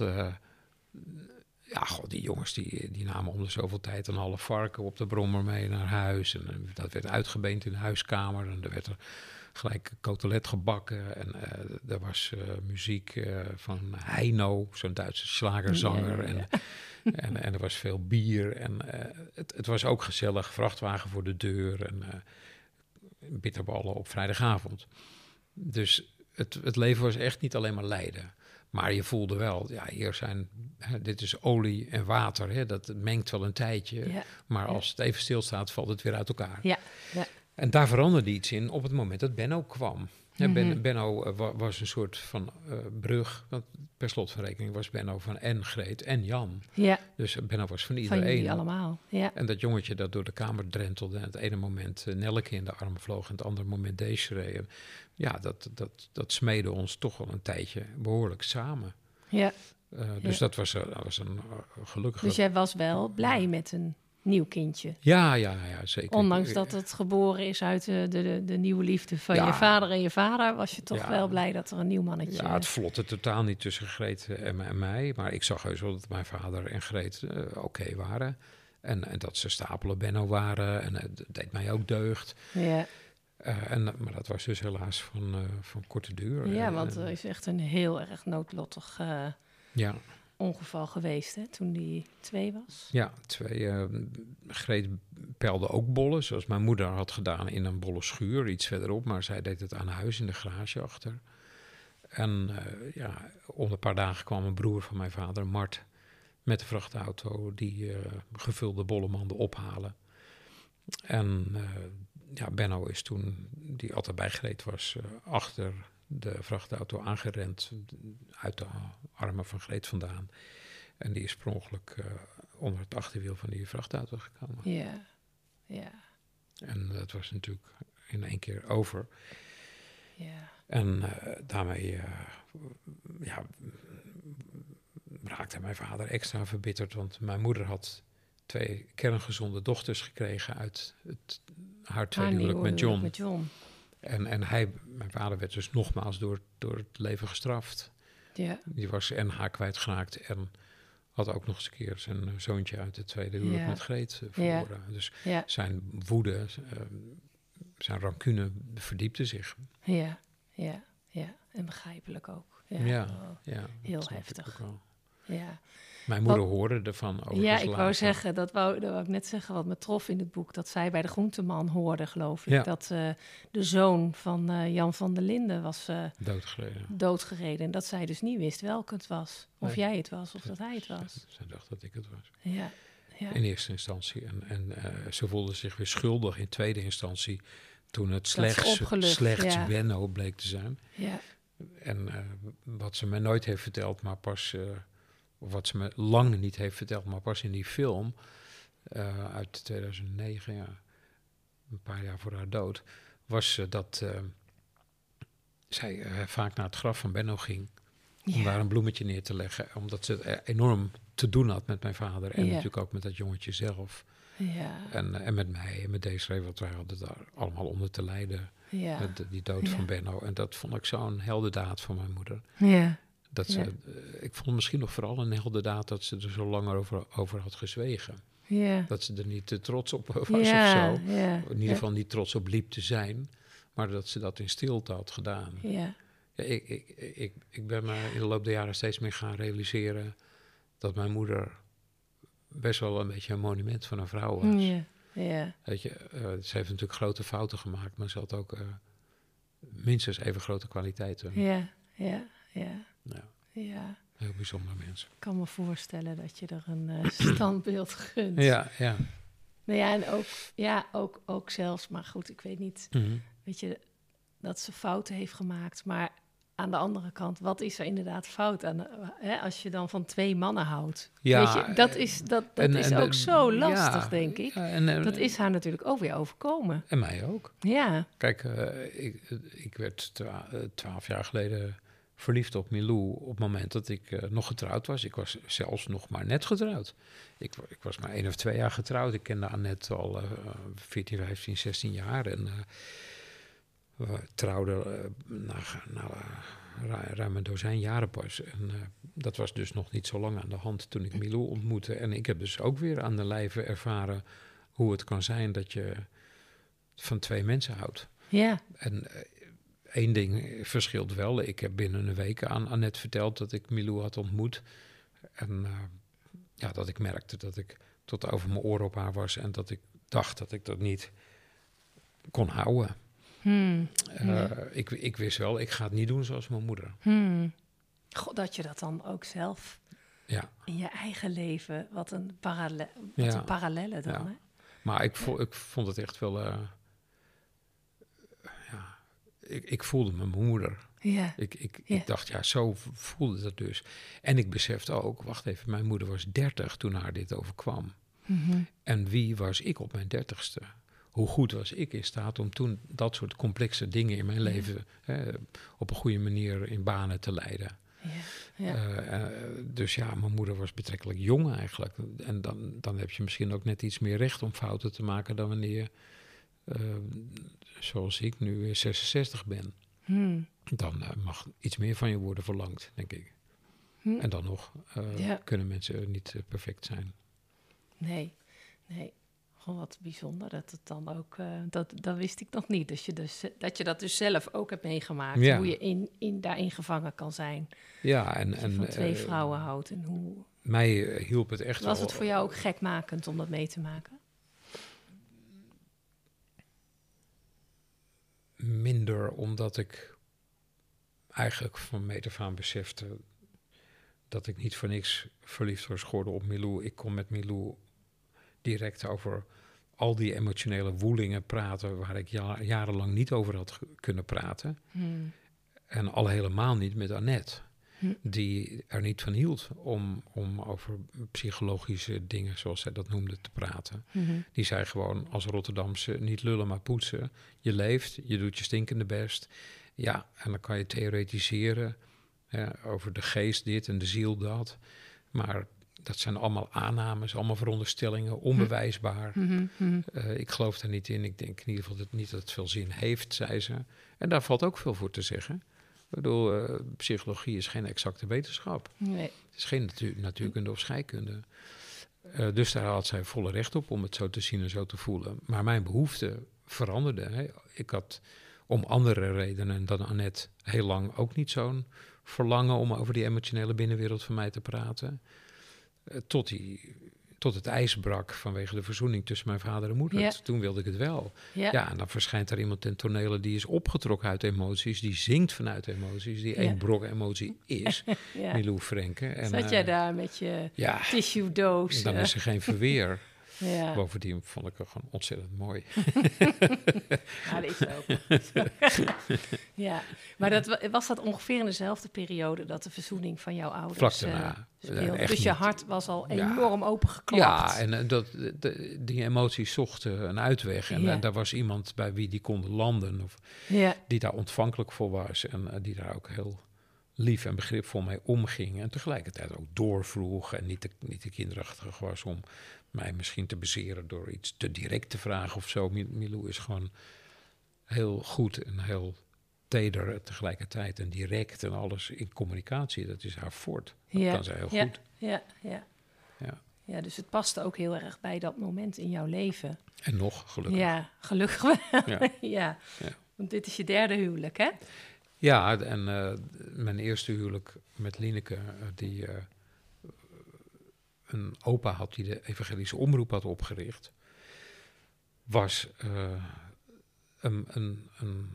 die jongens die namen om de zoveel tijd een half varken op de brommer mee naar huis. En dat werd uitgebeend in de huiskamer. En er werd er gelijk cotelet gebakken. En er was muziek van Heino, zo'n Duitse slagerzanger. Ja. En er was veel bier. En het was ook gezellig. Vrachtwagen voor de deur. En bitterballen op vrijdagavond. Dus het leven was echt niet alleen maar lijden. Maar je voelde wel, dit is olie en water. Hè, dat mengt wel een tijdje. Ja. Maar als het even stilstaat, valt het weer uit elkaar. Ja. En daar veranderde iets in op het moment dat Benno kwam. Benno was een soort van brug. Want per slot van rekening was Benno van en Greet en Jan. Ja. Dus Benno was van Van iedereen. jullie allemaal, ja. En dat jongetje dat door de kamer drentelde. En het ene moment Nelleke in de armen vloog. En het andere moment Desiree. En ja, dat smeedde ons toch wel een tijdje behoorlijk samen. Ja. Dus dat was een gelukkige... Dus jij was wel blij met een nieuw kindje? Ja, zeker. Ondanks dat het geboren is uit de nieuwe liefde van je vader en je vader... was je toch wel blij dat er een nieuw mannetje... Ja, het vlotte totaal niet tussen Greet en mij. Maar ik zag heus wel dat mijn vader en Greet oké waren. En dat ze stapelen Benno waren. En dat deed mij ook deugd. Ja. Maar dat was dus helaas van korte duur. Ja, want er is echt een heel erg noodlottig ongeval geweest, hè, toen die 2 was. Ja, 2. Greet peilde ook bollen, zoals mijn moeder had gedaan in een bolle schuur, iets verderop. Maar zij deed het aan huis in de garage achter. En om een paar dagen kwam een broer van mijn vader, Mart, met de vrachtauto die gevulde bollemanden ophalen. En Benno is toen, die altijd bij Greet was, achter de vrachtauto aangerend, uit de armen van Greet vandaan. En die is per ongeluk onder het achterwiel van die vrachtauto gekomen. Ja. En dat was natuurlijk in 1 keer over. Ja. En daarmee raakte mijn vader extra verbitterd, want mijn moeder had 2 kerngezonde dochters gekregen uit haar tweede huwelijk met John. En mijn vader werd dus nogmaals door het leven gestraft. Ja. Die was en haar kwijtgeraakt en had ook nog eens een keer zijn zoontje uit de tweede huwelijk met Greet verloren. Dus zijn woede, zijn rancune verdiepte zich. Ja. En begrijpelijk ook. Heel heftig. Ja. Mijn moeder hoorde ervan over. Ja, ik wou zeggen, dat wou ik net zeggen, wat me trof in het boek, dat zij bij de groenteman hoorde, geloof ik, dat de zoon van Jan van der Linden was doodgereden. En dat zij dus niet wist welke het was. Of jij het was, of dat hij het was. Zij dacht dat ik het was. Ja. In eerste instantie. En ze voelde zich weer schuldig in tweede instantie, toen het slechts Benno bleek te zijn. Ja. En wat ze me nooit heeft verteld, maar pas... of wat ze me lang niet heeft verteld, maar pas in die film uit 2009, een paar jaar voor haar dood, was dat zij vaak naar het graf van Benno ging om daar een bloemetje neer te leggen, omdat ze het enorm te doen had met mijn vader en natuurlijk ook met dat jongetje zelf. Ja. En met mij en met Desiree, want wij hadden daar allemaal onder te lijden met die dood van Benno. En dat vond ik zo'n heldendaad van mijn moeder. Ja. Dat ze, ik vond misschien nog vooral een heldendaad dat ze er zo lang over had gezwegen. Ja. Dat ze er niet te trots op was of zo. Ja. In ieder geval niet trots op liep te zijn. Maar dat ze dat in stilte had gedaan. Ja. Ik ben me in de loop der jaren steeds meer gaan realiseren dat mijn moeder best wel een beetje een monument van een vrouw was. Ja. Weet je, ze heeft natuurlijk grote fouten gemaakt, maar ze had ook minstens even grote kwaliteiten. Ja. Heel bijzonder mensen. Ik kan me voorstellen dat je er een standbeeld gunt. Ja. Nou ja, en ook zelfs, maar goed, ik weet niet, weet je, dat ze fouten heeft gemaakt. Maar aan de andere kant, wat is er inderdaad fout aan, als je dan van 2 mannen houdt? Ja, Weet je, dat is ook zo lastig, denk ik. Ja, Dat is haar natuurlijk ook weer overkomen. En mij ook. Ja. Kijk, ik werd 12 jaar geleden verliefd op Milou op het moment dat ik nog getrouwd was. Ik was zelfs nog maar net getrouwd. Ik was maar 1 of 2 jaar getrouwd. Ik kende Annette al 14, 15, 16 jaar. En we trouwden ruim een dozijn jaren pas. En dat was dus nog niet zo lang aan de hand toen ik Milou ontmoette. En ik heb dus ook weer aan de lijve ervaren hoe het kan zijn dat je van 2 mensen houdt. Ja. En 1 ding verschilt wel. Ik heb binnen een week aan Annette verteld dat ik Milou had ontmoet. En dat ik merkte dat ik tot over mijn oren op haar was. En dat ik dacht dat ik dat niet kon houden. Ik wist wel, ik ga het niet doen zoals mijn moeder. God, dat je dat dan ook zelf in je eigen leven, wat een parallelle dan. Ja. Hè? Maar ik vond het echt wel... Ik voelde me mijn moeder. Ja. Ik dacht, zo voelde dat dus. En ik besefte ook, wacht even, mijn moeder was 30 toen haar dit overkwam. En wie was ik op mijn 30ste? Hoe goed was ik in staat om toen dat soort complexe dingen in mijn leven op een goede manier in banen te leiden? Dus mijn moeder was betrekkelijk jong eigenlijk. En dan heb je misschien ook net iets meer recht om fouten te maken dan wanneer je, zoals ik nu 66 ben. Dan mag iets meer van je worden verlangd, denk ik. En dan nog kunnen mensen niet perfect zijn. Nee. Gewoon wat bijzonder dat het dan ook... dat wist ik nog niet. Dat je dat dus zelf ook hebt meegemaakt. Ja. Hoe je daarin gevangen kan zijn. Ja, en van 2 vrouwen houdt. En hoe... Mij hielp het echt Was het voor jou ook gekmakend om dat mee te maken? Minder, omdat ik eigenlijk van meet af aan besefte dat ik niet voor niks verliefd was geworden op Milou. Ik kon met Milou direct over al die emotionele woelingen praten waar ik jarenlang niet over had kunnen praten. En al helemaal niet met Annette, die er niet van hield om over psychologische dingen, zoals zij dat noemde, te praten. Die zei gewoon als Rotterdamse, niet lullen maar poetsen. Je leeft, je doet je stinkende best. Ja, en dan kan je theoretiseren over de geest dit en de ziel dat. Maar dat zijn allemaal aannames, allemaal veronderstellingen, onbewijsbaar. Ik geloof daar niet in. Ik denk in ieder geval niet dat het veel zin heeft, zei ze. En daar valt ook veel voor te zeggen. Ik bedoel, psychologie is geen exacte wetenschap. Nee. Het is geen natuurkunde of scheikunde. Dus daar had zij volle recht op om het zo te zien en zo te voelen. Maar mijn behoeften veranderden. Hè. Ik had om andere redenen dan Annette heel lang ook niet zo'n verlangen om over die emotionele binnenwereld van mij te praten. Tot het ijs brak vanwege de verzoening tussen mijn vader en moeder. Ja. Toen wilde ik het wel. Ja, en dan verschijnt er iemand ten tonele die is opgetrokken uit emoties, die zingt vanuit emoties, die één brok emotie is. Milou Frenke. En, zat jij daar met je tissue doos? Dan is er geen verweer. Ja. Bovendien vond ik het gewoon ontzettend mooi. Ja, dat is ook. Ja, maar was dat ongeveer in dezelfde periode dat de verzoening van jouw ouders vlak daarna. Dus je hart was al enorm opengeklapt. Ja, en die emoties zochten een uitweg. En daar was iemand bij wie die konden landen. Of die daar ontvankelijk voor was. En die daar ook heel lief en begripvol mee omging. En tegelijkertijd ook doorvroeg. En niet te kinderachtig was om mij misschien te bezeren door iets te direct te vragen of zo. Milou is gewoon heel goed en heel teder tegelijkertijd en direct en alles in communicatie. Dat is haar fort. Dat kan zij heel goed. Ja, dus het paste ook heel erg bij dat moment in jouw leven. En nog, gelukkig. Ja, gelukkig wel. Ja. Want dit is je 3e huwelijk, hè? Ja, en mijn eerste huwelijk met Lineke, die een opa had die de evangelische omroep had opgericht, was een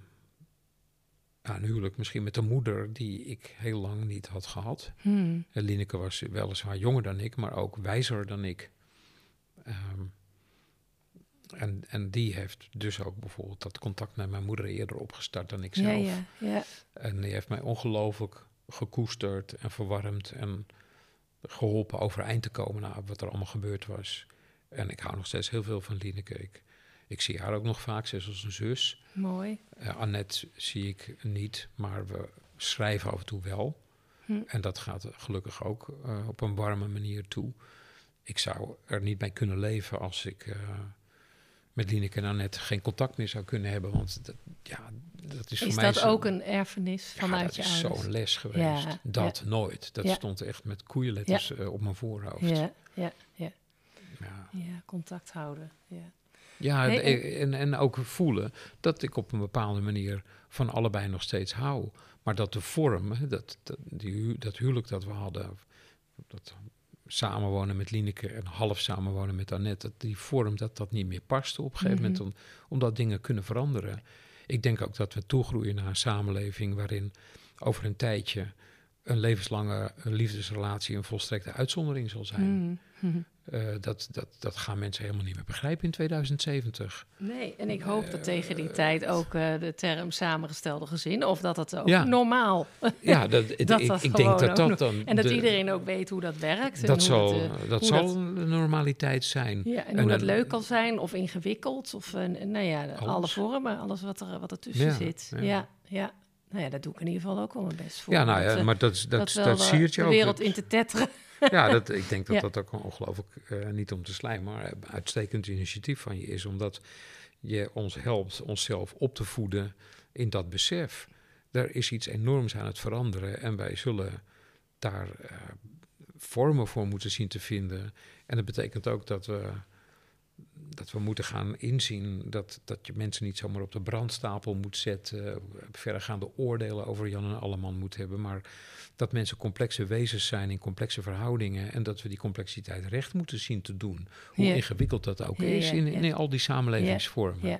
huwelijk misschien met een moeder die ik heel lang niet had gehad. Lineke was weliswaar jonger dan ik, maar ook wijzer dan ik. En die heeft dus ook bijvoorbeeld dat contact met mijn moeder eerder opgestart dan ik zelf. Ja. En die heeft mij ongelooflijk gekoesterd en verwarmd en geholpen overeind te komen na wat er allemaal gebeurd was. En ik hou nog steeds heel veel van Lineke. Ik zie haar ook nog vaak, ze is als een zus. Mooi. Annette zie ik niet, maar we schrijven af en toe wel. En dat gaat gelukkig ook op een warme manier toe. Ik zou er niet bij kunnen leven als ik met Lineke en Annette geen contact meer zou kunnen hebben. Want dat is voor mij... Is dat ook een erfenis vanuit je ouders? Dat is zo'n les geweest. Dat nooit. Dat stond echt met koeienletters op mijn voorhoofd. Ja, contact houden. Ja. Ja, en ook voelen dat ik op een bepaalde manier van allebei nog steeds hou. Maar dat de vorm, dat huwelijk dat we hadden, dat samenwonen met Lineke en half samenwonen met Annette, dat die vorm dat niet meer paste op een gegeven moment, omdat dingen kunnen veranderen. Ik denk ook dat we toegroeien naar een samenleving waarin over een tijdje een levenslange liefdesrelatie een volstrekte uitzondering zal zijn. Dat gaan mensen helemaal niet meer begrijpen in 2070. Nee, en ik hoop dat tegen die tijd ook de term samengestelde gezin, of dat het ook normaal... Ja, ik denk dat dat dan... En dat iedereen ook weet hoe dat werkt. Dat zal de normaliteit zijn. Ja, en hoe dat leuk kan zijn, of ingewikkeld, of alle vormen, alles wat er tussen zit. Ja. Nou ja, dat doe ik in ieder geval ook wel mijn best voor. Ja, maar dat siert je ook. De wereld in te tetteren. Ja, ik denk dat ook ongelooflijk, niet om te slijmen, maar een uitstekend initiatief van je is. Omdat je ons helpt onszelf op te voeden in dat besef. Er is iets enorms aan het veranderen en wij zullen daar vormen voor moeten zien te vinden. En dat betekent ook dat we moeten gaan inzien dat je mensen niet zomaar op de brandstapel moet zetten, verregaande oordelen over Jan en Alleman moet hebben, maar dat mensen complexe wezens zijn in complexe verhoudingen en dat we die complexiteit recht moeten zien te doen. Hoe ingewikkeld dat ook is in al die samenlevingsvormen.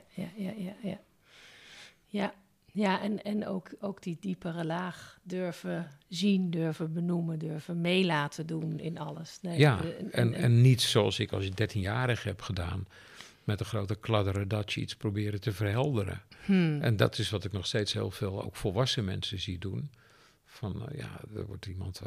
Ja, en ook die diepere laag durven zien, durven benoemen, durven meelaten doen in alles. En niet zoals ik als 13-jarige heb gedaan, met een grote kladderen dat je iets proberen te verhelderen. En dat is wat ik nog steeds heel veel ook volwassen mensen zie doen. Van er wordt iemand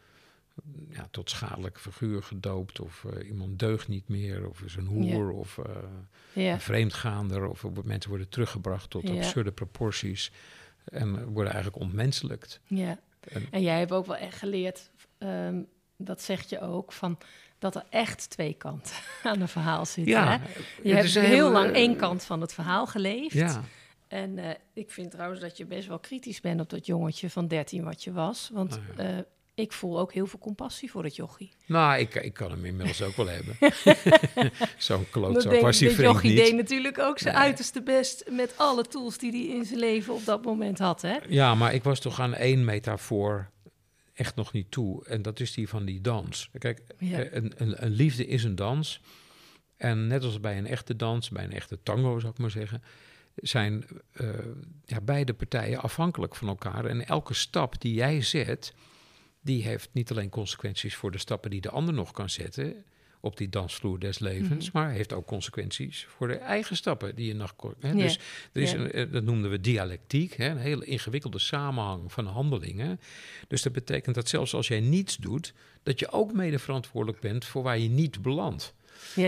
tot schadelijk figuur gedoopt, of iemand deugt niet meer, of is een hoer, of een vreemdgaander, of mensen worden teruggebracht tot absurde proporties en worden eigenlijk ontmenselijkt. Ja, en jij hebt ook wel echt geleerd, dat zeg je ook, van dat er echt twee kanten aan een verhaal zitten. Ja, hè? Je hebt heel lang één kant van het verhaal geleefd. Ja. En ik vind trouwens dat je best wel kritisch bent op dat jongetje van 13 wat je was. Want ik voel ook heel veel compassie voor het jochie. Nou, ik kan hem inmiddels ook wel hebben. Zo'n klootzak was hij vreemd jochie niet. deed natuurlijk ook zijn uiterste best met alle tools die hij in zijn leven op dat moment had. Hè? Ja, maar ik was toch aan één metafoor echt nog niet toe. En dat is die van die dans. Kijk, een liefde is een dans. En net als bij een echte dans, bij een echte tango zou ik maar zeggen, zijn beide partijen afhankelijk van elkaar. En elke stap die jij zet, die heeft niet alleen consequenties voor de stappen die de ander nog kan zetten op die dansvloer des levens, maar heeft ook consequenties voor de eigen stappen die je nog... Dus er is dat noemden we dialectiek, een hele ingewikkelde samenhang van handelingen. Dus dat betekent dat zelfs als jij niets doet, dat je ook mede verantwoordelijk bent voor waar je niet belandt.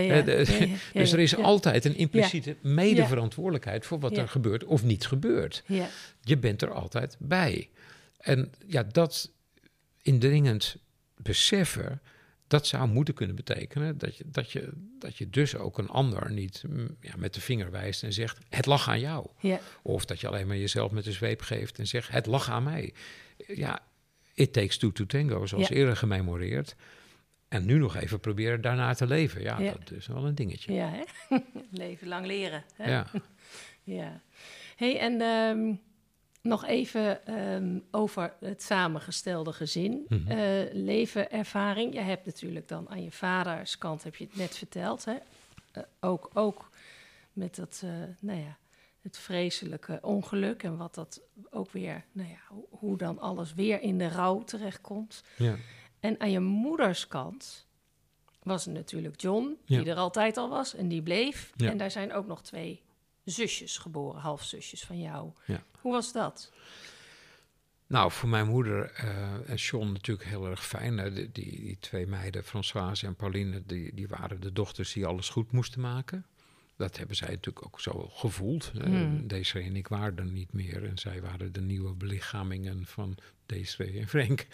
Dus er is altijd een impliciete medeverantwoordelijkheid voor wat er gebeurt of niet gebeurt. Ja. Je bent er altijd bij. En dat indringend beseffen, dat zou moeten kunnen betekenen dat je dus ook een ander niet met de vinger wijst en zegt, het lag aan jou. Ja. Of dat je alleen maar jezelf met de zweep geeft en zegt, het lag aan mij. Ja, it takes two to tango, zoals eerder gememoreerd. En nu nog even proberen daarna te leven. Ja, dat is wel een dingetje. Ja, hè? Leven lang leren. Hè? Ja. Ja. Hey, en nog even over het samengestelde gezin. Levenervaring. Je hebt natuurlijk dan aan je vaders kant, heb je het net verteld. Hè? Ook met dat, het vreselijke ongeluk. En wat dat ook weer, hoe dan alles weer in de rouw terechtkomt. Ja. En aan je moeders kant was natuurlijk John, Ja. die er altijd al was en die bleef. Ja. En daar zijn ook nog 2 zusjes geboren, halfzusjes van jou. Ja. Hoe was dat? Nou, voor mijn moeder en John natuurlijk heel erg fijn. Die 2 meiden, Françoise en Pauline, die waren de dochters die alles goed moesten maken. Dat hebben zij natuurlijk ook zo gevoeld. Desiree en ik waren er niet meer. En zij waren de nieuwe belichamingen van Desiree en Frank.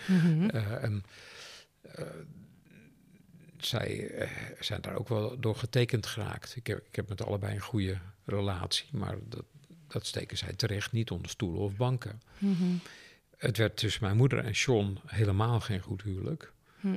Zij zijn daar ook wel door getekend geraakt. Ik heb met allebei een goede relatie. Maar dat steken zij terecht niet onder stoelen of banken. Mm-hmm. Het werd tussen mijn moeder en John helemaal geen goed huwelijk.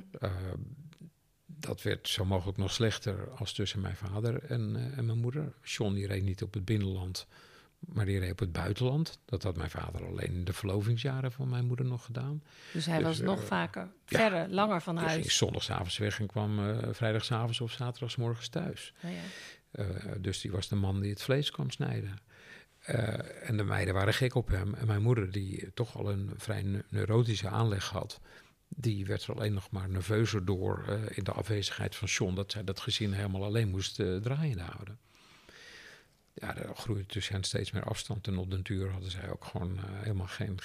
Dat werd zo mogelijk nog slechter als tussen mijn vader en mijn moeder. John die reed niet op het binnenland, maar die reed op het buitenland. Dat had mijn vader alleen in de verlovingsjaren van mijn moeder nog gedaan. Dus hij was nog vaker verder, langer van Hij ging huis. zondagsavonds weg en kwam vrijdagsavonds of zaterdagsmorgens thuis. Oh ja. Dus die was de man die het vlees kwam snijden. En de meiden waren gek op hem. En mijn moeder, die toch al een vrij neurotische aanleg had, die werd er alleen nog maar nerveuzer door in de afwezigheid van John, dat zij dat gezin helemaal alleen moest draaiende houden. Ja, er groeide tussen hen steeds meer afstand. En op den duur hadden zij ook gewoon helemaal geen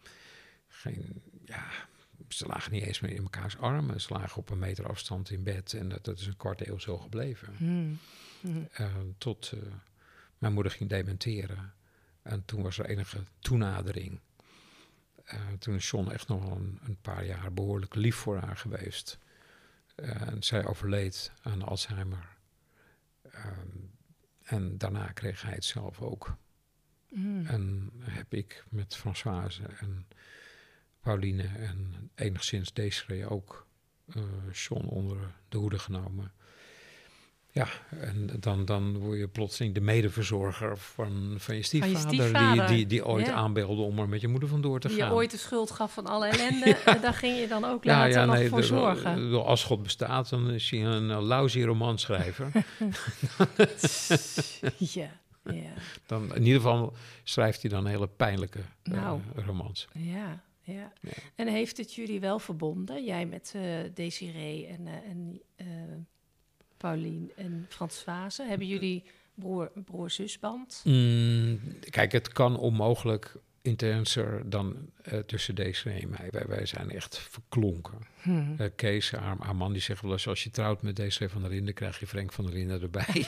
ze lagen niet eens meer in mekaars armen. Ze lagen op een meter afstand in bed. En dat is een kwart eeuw zo gebleven. Tot mijn moeder ging dementeren. En toen was er enige toenadering. Toen is John echt nog wel een paar jaar behoorlijk lief voor haar geweest. En zij overleed aan Alzheimer. En daarna kreeg hij het zelf ook. En heb ik met Françoise en Pauline en enigszins Desiree ook John onder de hoede genomen. Ja, en dan word je plotseling de medeverzorger van je stiefvader. Die ooit aanbelde om er met je moeder vandoor te gaan. Die je ooit de schuld gaf van alle ellende. Daar ging je dan ook later nog voor zorgen. Als God bestaat, dan is hij een lousy romanschrijver. Ja. Dan, in ieder geval schrijft hij dan hele pijnlijke romans. Ja. En heeft het jullie wel verbonden? Jij met Desiree en Pauline en Françoise. Hebben jullie broer-zusband? Kijk, het kan onmogelijk intenser dan tussen Desiree en mij. Wij zijn echt verklonken. Kees, haar man, die zegt wel eens, als je trouwt met Desiree van der Linden, krijg je Frank van der Linden erbij.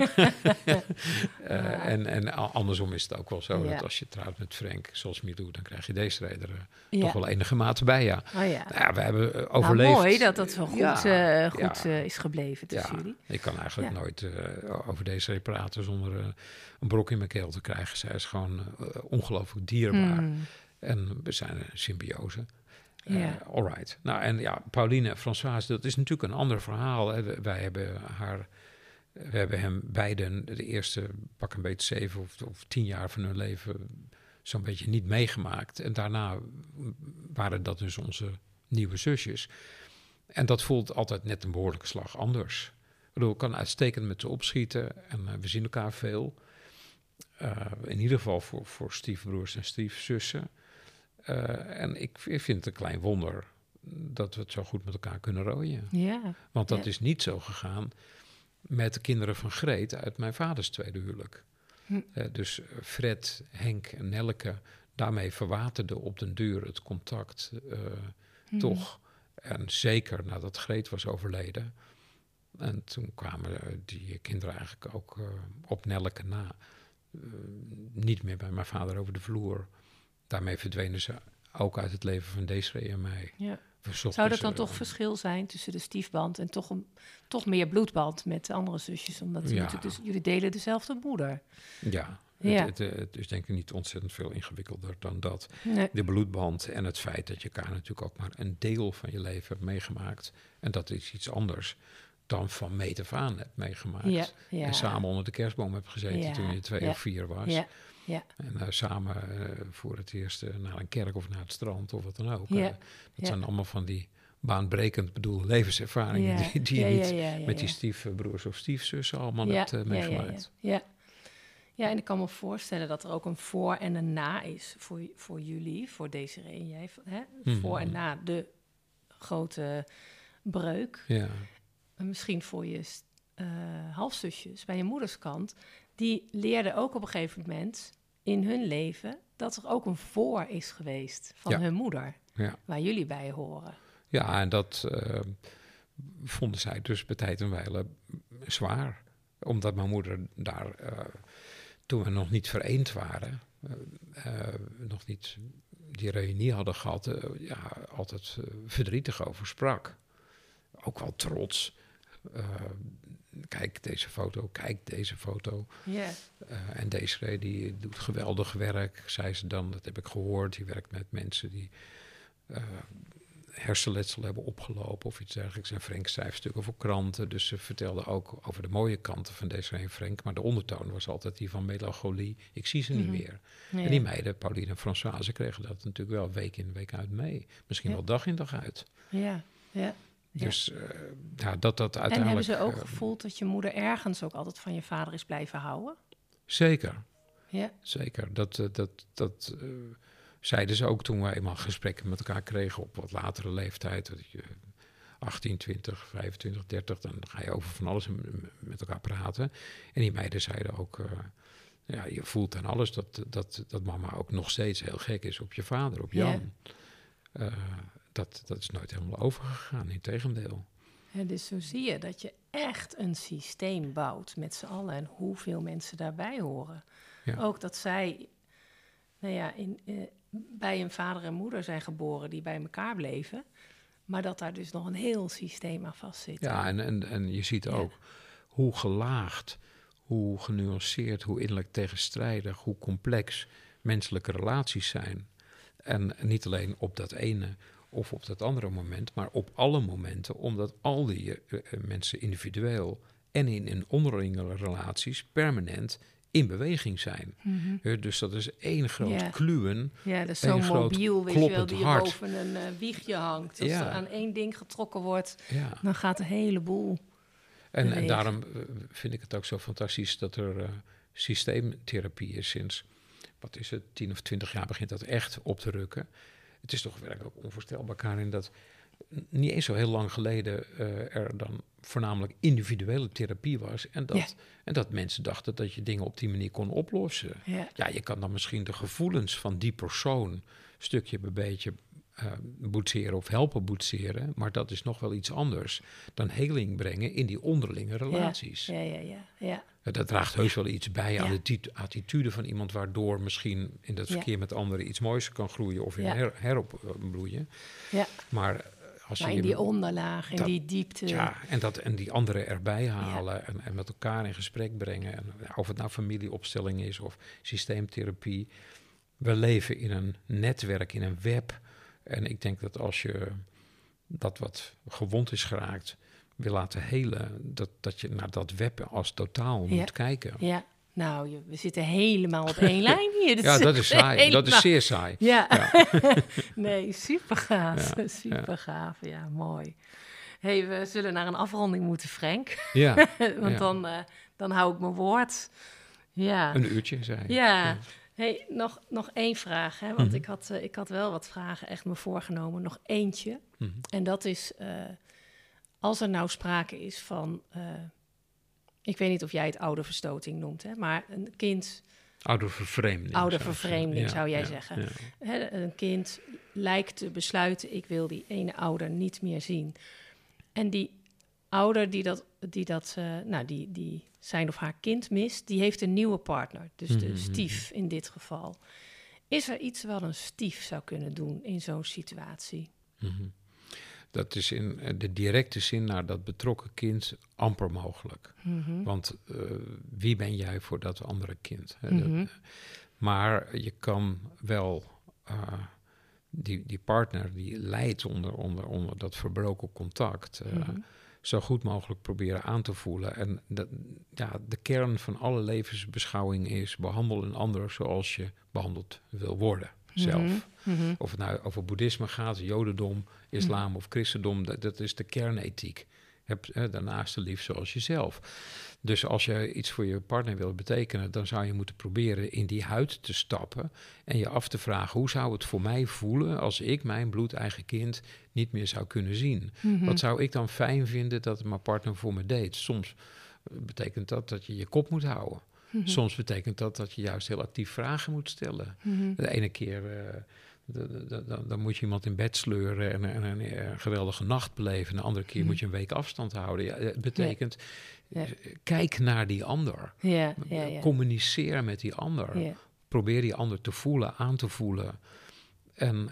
En andersom is het ook wel zo, dat als je trouwt met Frank, zoals Milou, dan krijg je Desiree er toch wel enige mate bij, ja. Oh, ja. Nou ja, we hebben overleefd. Mooi dat dat zo goed is gebleven tussen jullie. Ik kan eigenlijk nooit over Desiree praten zonder een brok in mijn keel te krijgen. Zij is gewoon ongelooflijk dierbaar. En we zijn een symbiose. Alright. Nou, en Pauline en Françoise, dat is natuurlijk een ander verhaal. Hè. We hebben hem beiden de eerste pak een beetje 7 of 10 jaar van hun leven zo'n beetje niet meegemaakt. En daarna waren dat dus onze nieuwe zusjes. En dat voelt altijd net een behoorlijke slag anders. Ik bedoel, ik kan uitstekend met ze opschieten en we zien elkaar veel. In ieder geval voor stiefbroers en stiefzussen. En ik vind het een klein wonder dat we het zo goed met elkaar kunnen rooien. Ja. Want dat is niet zo gegaan met de kinderen van Greet uit mijn vaders tweede huwelijk. Dus Fred, Henk en Nelleke, daarmee verwaterde op den duur het contact toch. En zeker nadat Greet was overleden. En toen kwamen die kinderen eigenlijk ook op Nelleke na. Niet meer bij mijn vader over de vloer. Daarmee verdwenen ze ook uit het leven van Desiree en mij. Ja. Zou dat dan toch verschil zijn tussen de stiefband en toch meer bloedband met de andere zusjes? Omdat jullie delen dezelfde moeder. Ja, het is denk ik niet ontzettend veel ingewikkelder dan dat. Nee. De bloedband en het feit dat je elkaar natuurlijk ook maar een deel van je leven hebt meegemaakt. En dat is iets anders dan van meet af aan hebt meegemaakt. En samen onder de kerstboom hebt gezeten toen je 2 of 4 was. Ja. En samen voor het eerst naar een kerk of naar het strand of wat dan ook. Dat zijn allemaal van die baanbrekend bedoelde levenservaringen die je niet met die stiefbroers of stiefzussen allemaal hebt meegemaakt. Ja, en ik kan me voorstellen dat er ook een voor en een na is voor jullie, voor Desiree en jij. Hè? Voor en na de grote breuk. Ja. misschien voor je halfzusjes bij je moeders kant, die leerden ook op een gegeven moment in hun leven dat er ook een voor is geweest van hun moeder, waar jullie bij horen. Ja, en dat vonden zij dus bij tijd en wijle zwaar. Omdat mijn moeder daar, toen we nog niet vereend waren, nog niet die reunie hadden gehad, altijd verdrietig over sprak. Ook wel trots. Kijk deze foto. Yeah. En Desiree die doet geweldig werk, zei ze dan. Dat heb ik gehoord. Die werkt met mensen die hersenletsel hebben opgelopen of iets dergelijks. En Frank schrijft stukken voor kranten. Dus ze vertelde ook over de mooie kanten van Desiree en Frank. Maar de ondertoon was altijd die van melancholie. Ik zie ze niet meer. Ja. En die meiden, Pauline en Françoise, kregen dat natuurlijk wel week in week uit mee. Misschien wel dag in dag uit. Ja, ja. Dus dat uiteindelijk... En hebben ze ook gevoeld dat je moeder ergens ook altijd van je vader is blijven houden? Zeker. Ja. Zeker. Dat zeiden ze ook toen we eenmaal gesprekken met elkaar kregen op wat latere leeftijd. 18, 20, 25, 30, dan ga je over van alles met elkaar praten. En die meiden zeiden ook... je voelt aan alles dat mama ook nog steeds heel gek is op je vader, op Jan. Ja. Dat is nooit helemaal overgegaan, integendeel. Ja, dus zo zie je dat je echt een systeem bouwt met z'n allen en hoeveel mensen daarbij horen. Ja. Ook dat zij bij een vader en moeder zijn geboren die bij elkaar bleven, maar dat daar dus nog een heel systeem aan vast zit. Ja, en je ziet ook hoe gelaagd, hoe genuanceerd, hoe innerlijk tegenstrijdig, hoe complex menselijke relaties zijn. En niet alleen op dat ene of op dat andere moment, maar op alle momenten, omdat al die mensen individueel en in hun onderlinge relaties permanent in beweging zijn. Mm-hmm. Dus dat is één groot kluwen. Ja, dat is zo'n mobiel, weet je wel, die je boven een wiegje hangt. Als er aan één ding getrokken wordt, dan gaat de hele boel. En daarom vind ik het ook zo fantastisch dat er systeemtherapie is sinds, 10 of 20 jaar begint dat echt op te rukken. Het is toch werkelijk ook onvoorstelbaar, Karin, dat niet eens zo heel lang geleden er dan voornamelijk individuele therapie was. En dat mensen dachten dat je dingen op die manier kon oplossen. Ja, je kan dan misschien de gevoelens van die persoon stukje bij beetje boetseren of helpen boetseren. Maar dat is nog wel iets anders dan heling brengen in die onderlinge relaties. Ja. Dat draagt heus wel iets bij aan de attitude van iemand, waardoor misschien in dat verkeer met anderen iets moois kan groeien of heropbloeien. Ja. Maar als je in die onderlaag, in die diepte. Ja, en die anderen erbij halen en met elkaar in gesprek brengen. En of het nou familieopstelling is of systeemtherapie. We leven in een netwerk, in een web. En ik denk dat als je dat wat gewond is geraakt wil laten helen, dat je naar dat web als totaal moet kijken. Ja, nou, we zitten helemaal op één lijn hier. Dat is saai. Helemaal. Dat is zeer saai. Ja. Nee, super gaaf. Super gaaf, ja, mooi. Hey, we zullen naar een afronding moeten, Frank. Ja. Want dan hou ik mijn woord. Ja. Een uurtje, zei je. Ja. Hey, nog één vraag, hè? Want ik had wel wat vragen echt me voorgenomen. Nog eentje. Mm-hmm. En dat is, als er nou sprake is van, ik weet niet of jij het ouderverstoting noemt, hè? Maar een kind... Oudervervreemding zou jij zeggen. Ja. Hè, een kind lijkt te besluiten, ik wil die ene ouder niet meer zien. En die ouder die zijn of haar kind mist, die heeft een nieuwe partner. Dus de stief in dit geval. Is er iets wat een stief zou kunnen doen in zo'n situatie? Mm-hmm. Dat is in de directe zin naar dat betrokken kind amper mogelijk. Mm-hmm. Want wie ben jij voor dat andere kind? Mm-hmm. Maar je kan wel die partner die lijdt onder dat verbroken contact... zo goed mogelijk proberen aan te voelen. En de kern van alle levensbeschouwing is... behandel een ander zoals je behandeld wil worden zelf. Mm-hmm. Of het nou over boeddhisme gaat, jodendom, islam of christendom... dat is de kernethiek Heb daarnaast lief zoals jezelf. Dus als je iets voor je partner wil betekenen, dan zou je moeten proberen in die huid te stappen en je af te vragen, hoe zou het voor mij voelen als ik mijn bloedeigen kind niet meer zou kunnen zien? Mhm. Wat zou ik dan fijn vinden dat mijn partner voor me deed? Soms betekent dat je je kop moet houden. Mhm. Soms betekent dat je juist heel actief vragen moet stellen. Mhm. De ene keer dan moet je iemand in bed sleuren en een geweldige nacht beleven. De andere keer moet je een week afstand houden. Ja, het betekent, kijk naar die ander. Ja. Communiceer met die ander. Ja. Probeer die ander te voelen, aan te voelen. En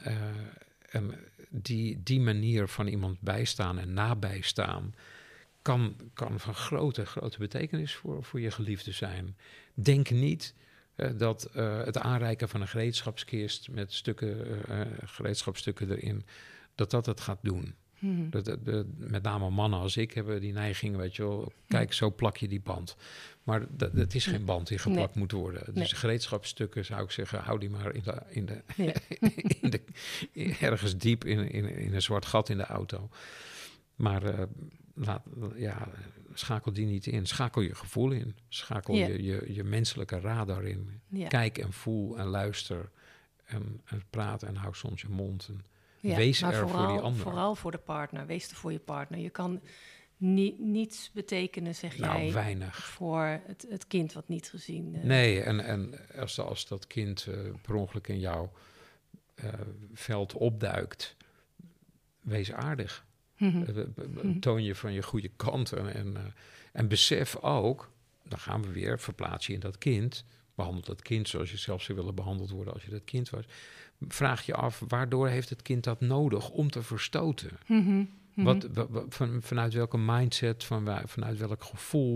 die manier van iemand bijstaan en nabijstaan kan van grote betekenis voor je geliefde zijn. Denk niet dat het aanreiken van een gereedschapskist met gereedschapstukken erin, dat het gaat doen. Mhm. Met name mannen als ik hebben die neiging, weet je wel, kijk, zo plak je die band. Maar het is geen band die geplakt moet worden. Dus gereedschapsstukken zou ik zeggen, hou die maar ergens diep in een zwart gat in de auto. Maar schakel die niet in. Schakel je gevoel in. Schakel je menselijke radar in. Ja. Kijk en voel en luister. En praat en hou soms je mond. En Ja, wees maar er voor die ander. Vooral voor de partner. Wees er voor je partner. Je kan niets betekenen, zeg jij, weinig. voor het kind wat niet gezien... Nee, en als dat kind per ongeluk in jouw veld opduikt, wees aardig. Toon je van je goede kant en besef ook, dan gaan we weer, verplaats je in dat kind, behandel dat kind zoals je zelf zou willen behandeld worden als je dat kind was. Vraag je af, waardoor heeft het kind dat nodig om te verstoten? Vanuit welke mindset, vanuit welk gevoel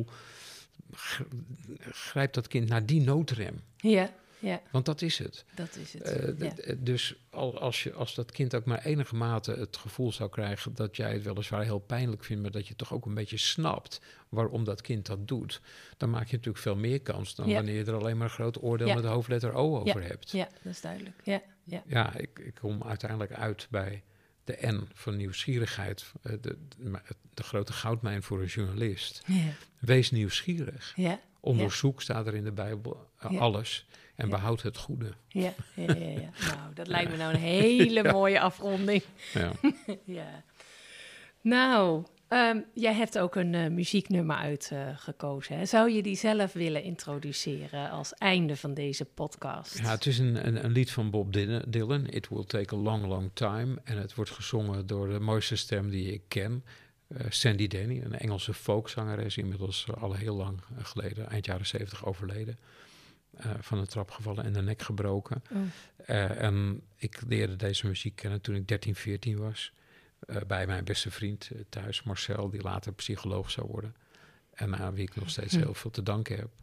grijpt dat kind naar die noodrem? Ja. Want dat is het. Dat is het. Dus als dat kind ook maar enige mate het gevoel zou krijgen dat jij het weliswaar heel pijnlijk vindt, maar dat je toch ook een beetje snapt waarom dat kind dat doet, dan maak je natuurlijk veel meer kans dan wanneer je er alleen maar een groot oordeel met de hoofdletter O over hebt. Ja, dat is duidelijk. Ja, ik kom uiteindelijk uit bij de N van nieuwsgierigheid, de grote goudmijn voor een journalist. Ja. Wees nieuwsgierig. Ja. Onderzoek, staat er in de Bijbel, alles. En behoud het goede. Ja. Nou, dat lijkt me nou een hele mooie afronding. Ja. Ja. Nou, jij hebt ook een muzieknummer uitgekozen. Hè? Zou je die zelf willen introduceren als einde van deze podcast? Ja, het is een lied van Bob Dylan, It Will Take a Long, Long Time. En het wordt gezongen door de mooiste stem die ik ken. Sandy Denny, een Engelse folkzangeres, inmiddels al heel lang geleden, eind jaren 70 overleden. Van een trap gevallen en de nek gebroken. En ik leerde deze muziek kennen toen ik 13, 14 was. Bij mijn beste vriend thuis, Marcel, die later psycholoog zou worden. En aan wie ik nog steeds heel veel te danken heb.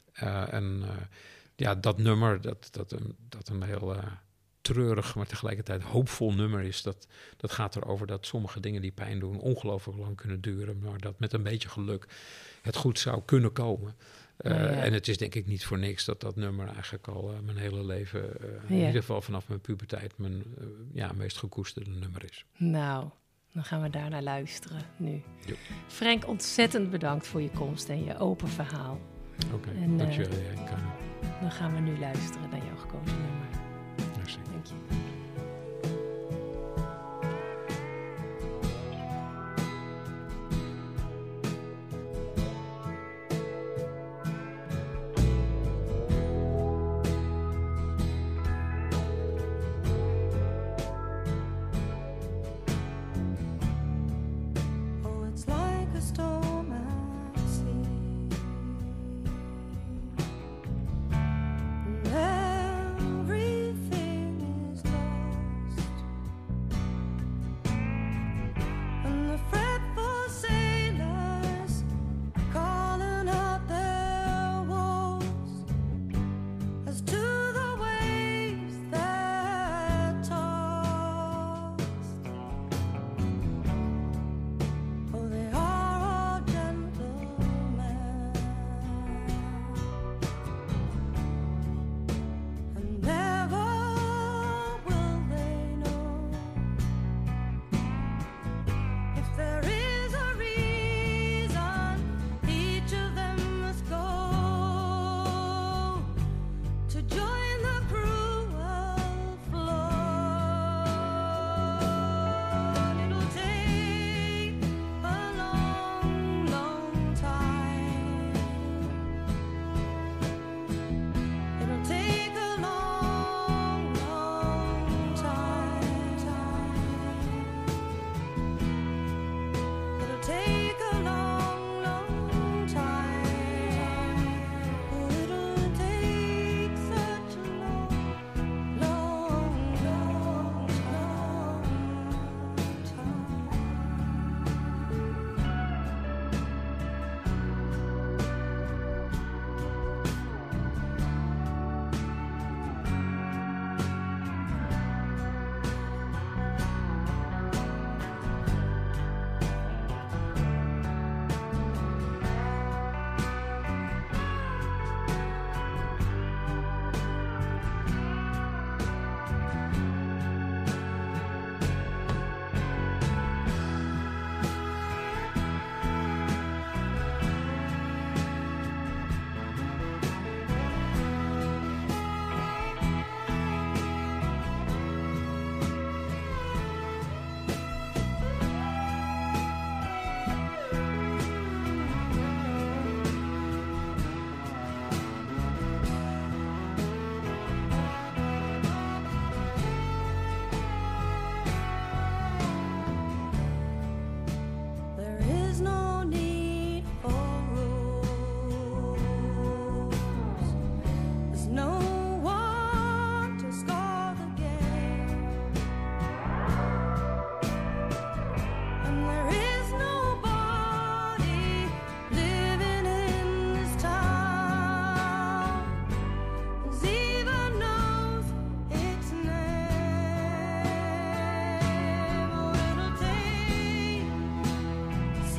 Dat nummer, dat een heel treurig, maar tegelijkertijd hoopvol nummer is. Dat gaat erover dat sommige dingen die pijn doen ongelooflijk lang kunnen duren. Maar dat met een beetje geluk het goed zou kunnen komen. En het is denk ik niet voor niks dat nummer eigenlijk al mijn hele leven, in ieder geval vanaf mijn puberteit, mijn meest gekoesterde nummer is. Nou, dan gaan we daar naar luisteren nu. Jo. Frank, ontzettend bedankt voor je komst en je open verhaal. Oké, dankjewel. Dan gaan we nu luisteren naar jouw gekozen nummer. Merci. Dank je. Oh, they are all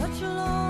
but you'll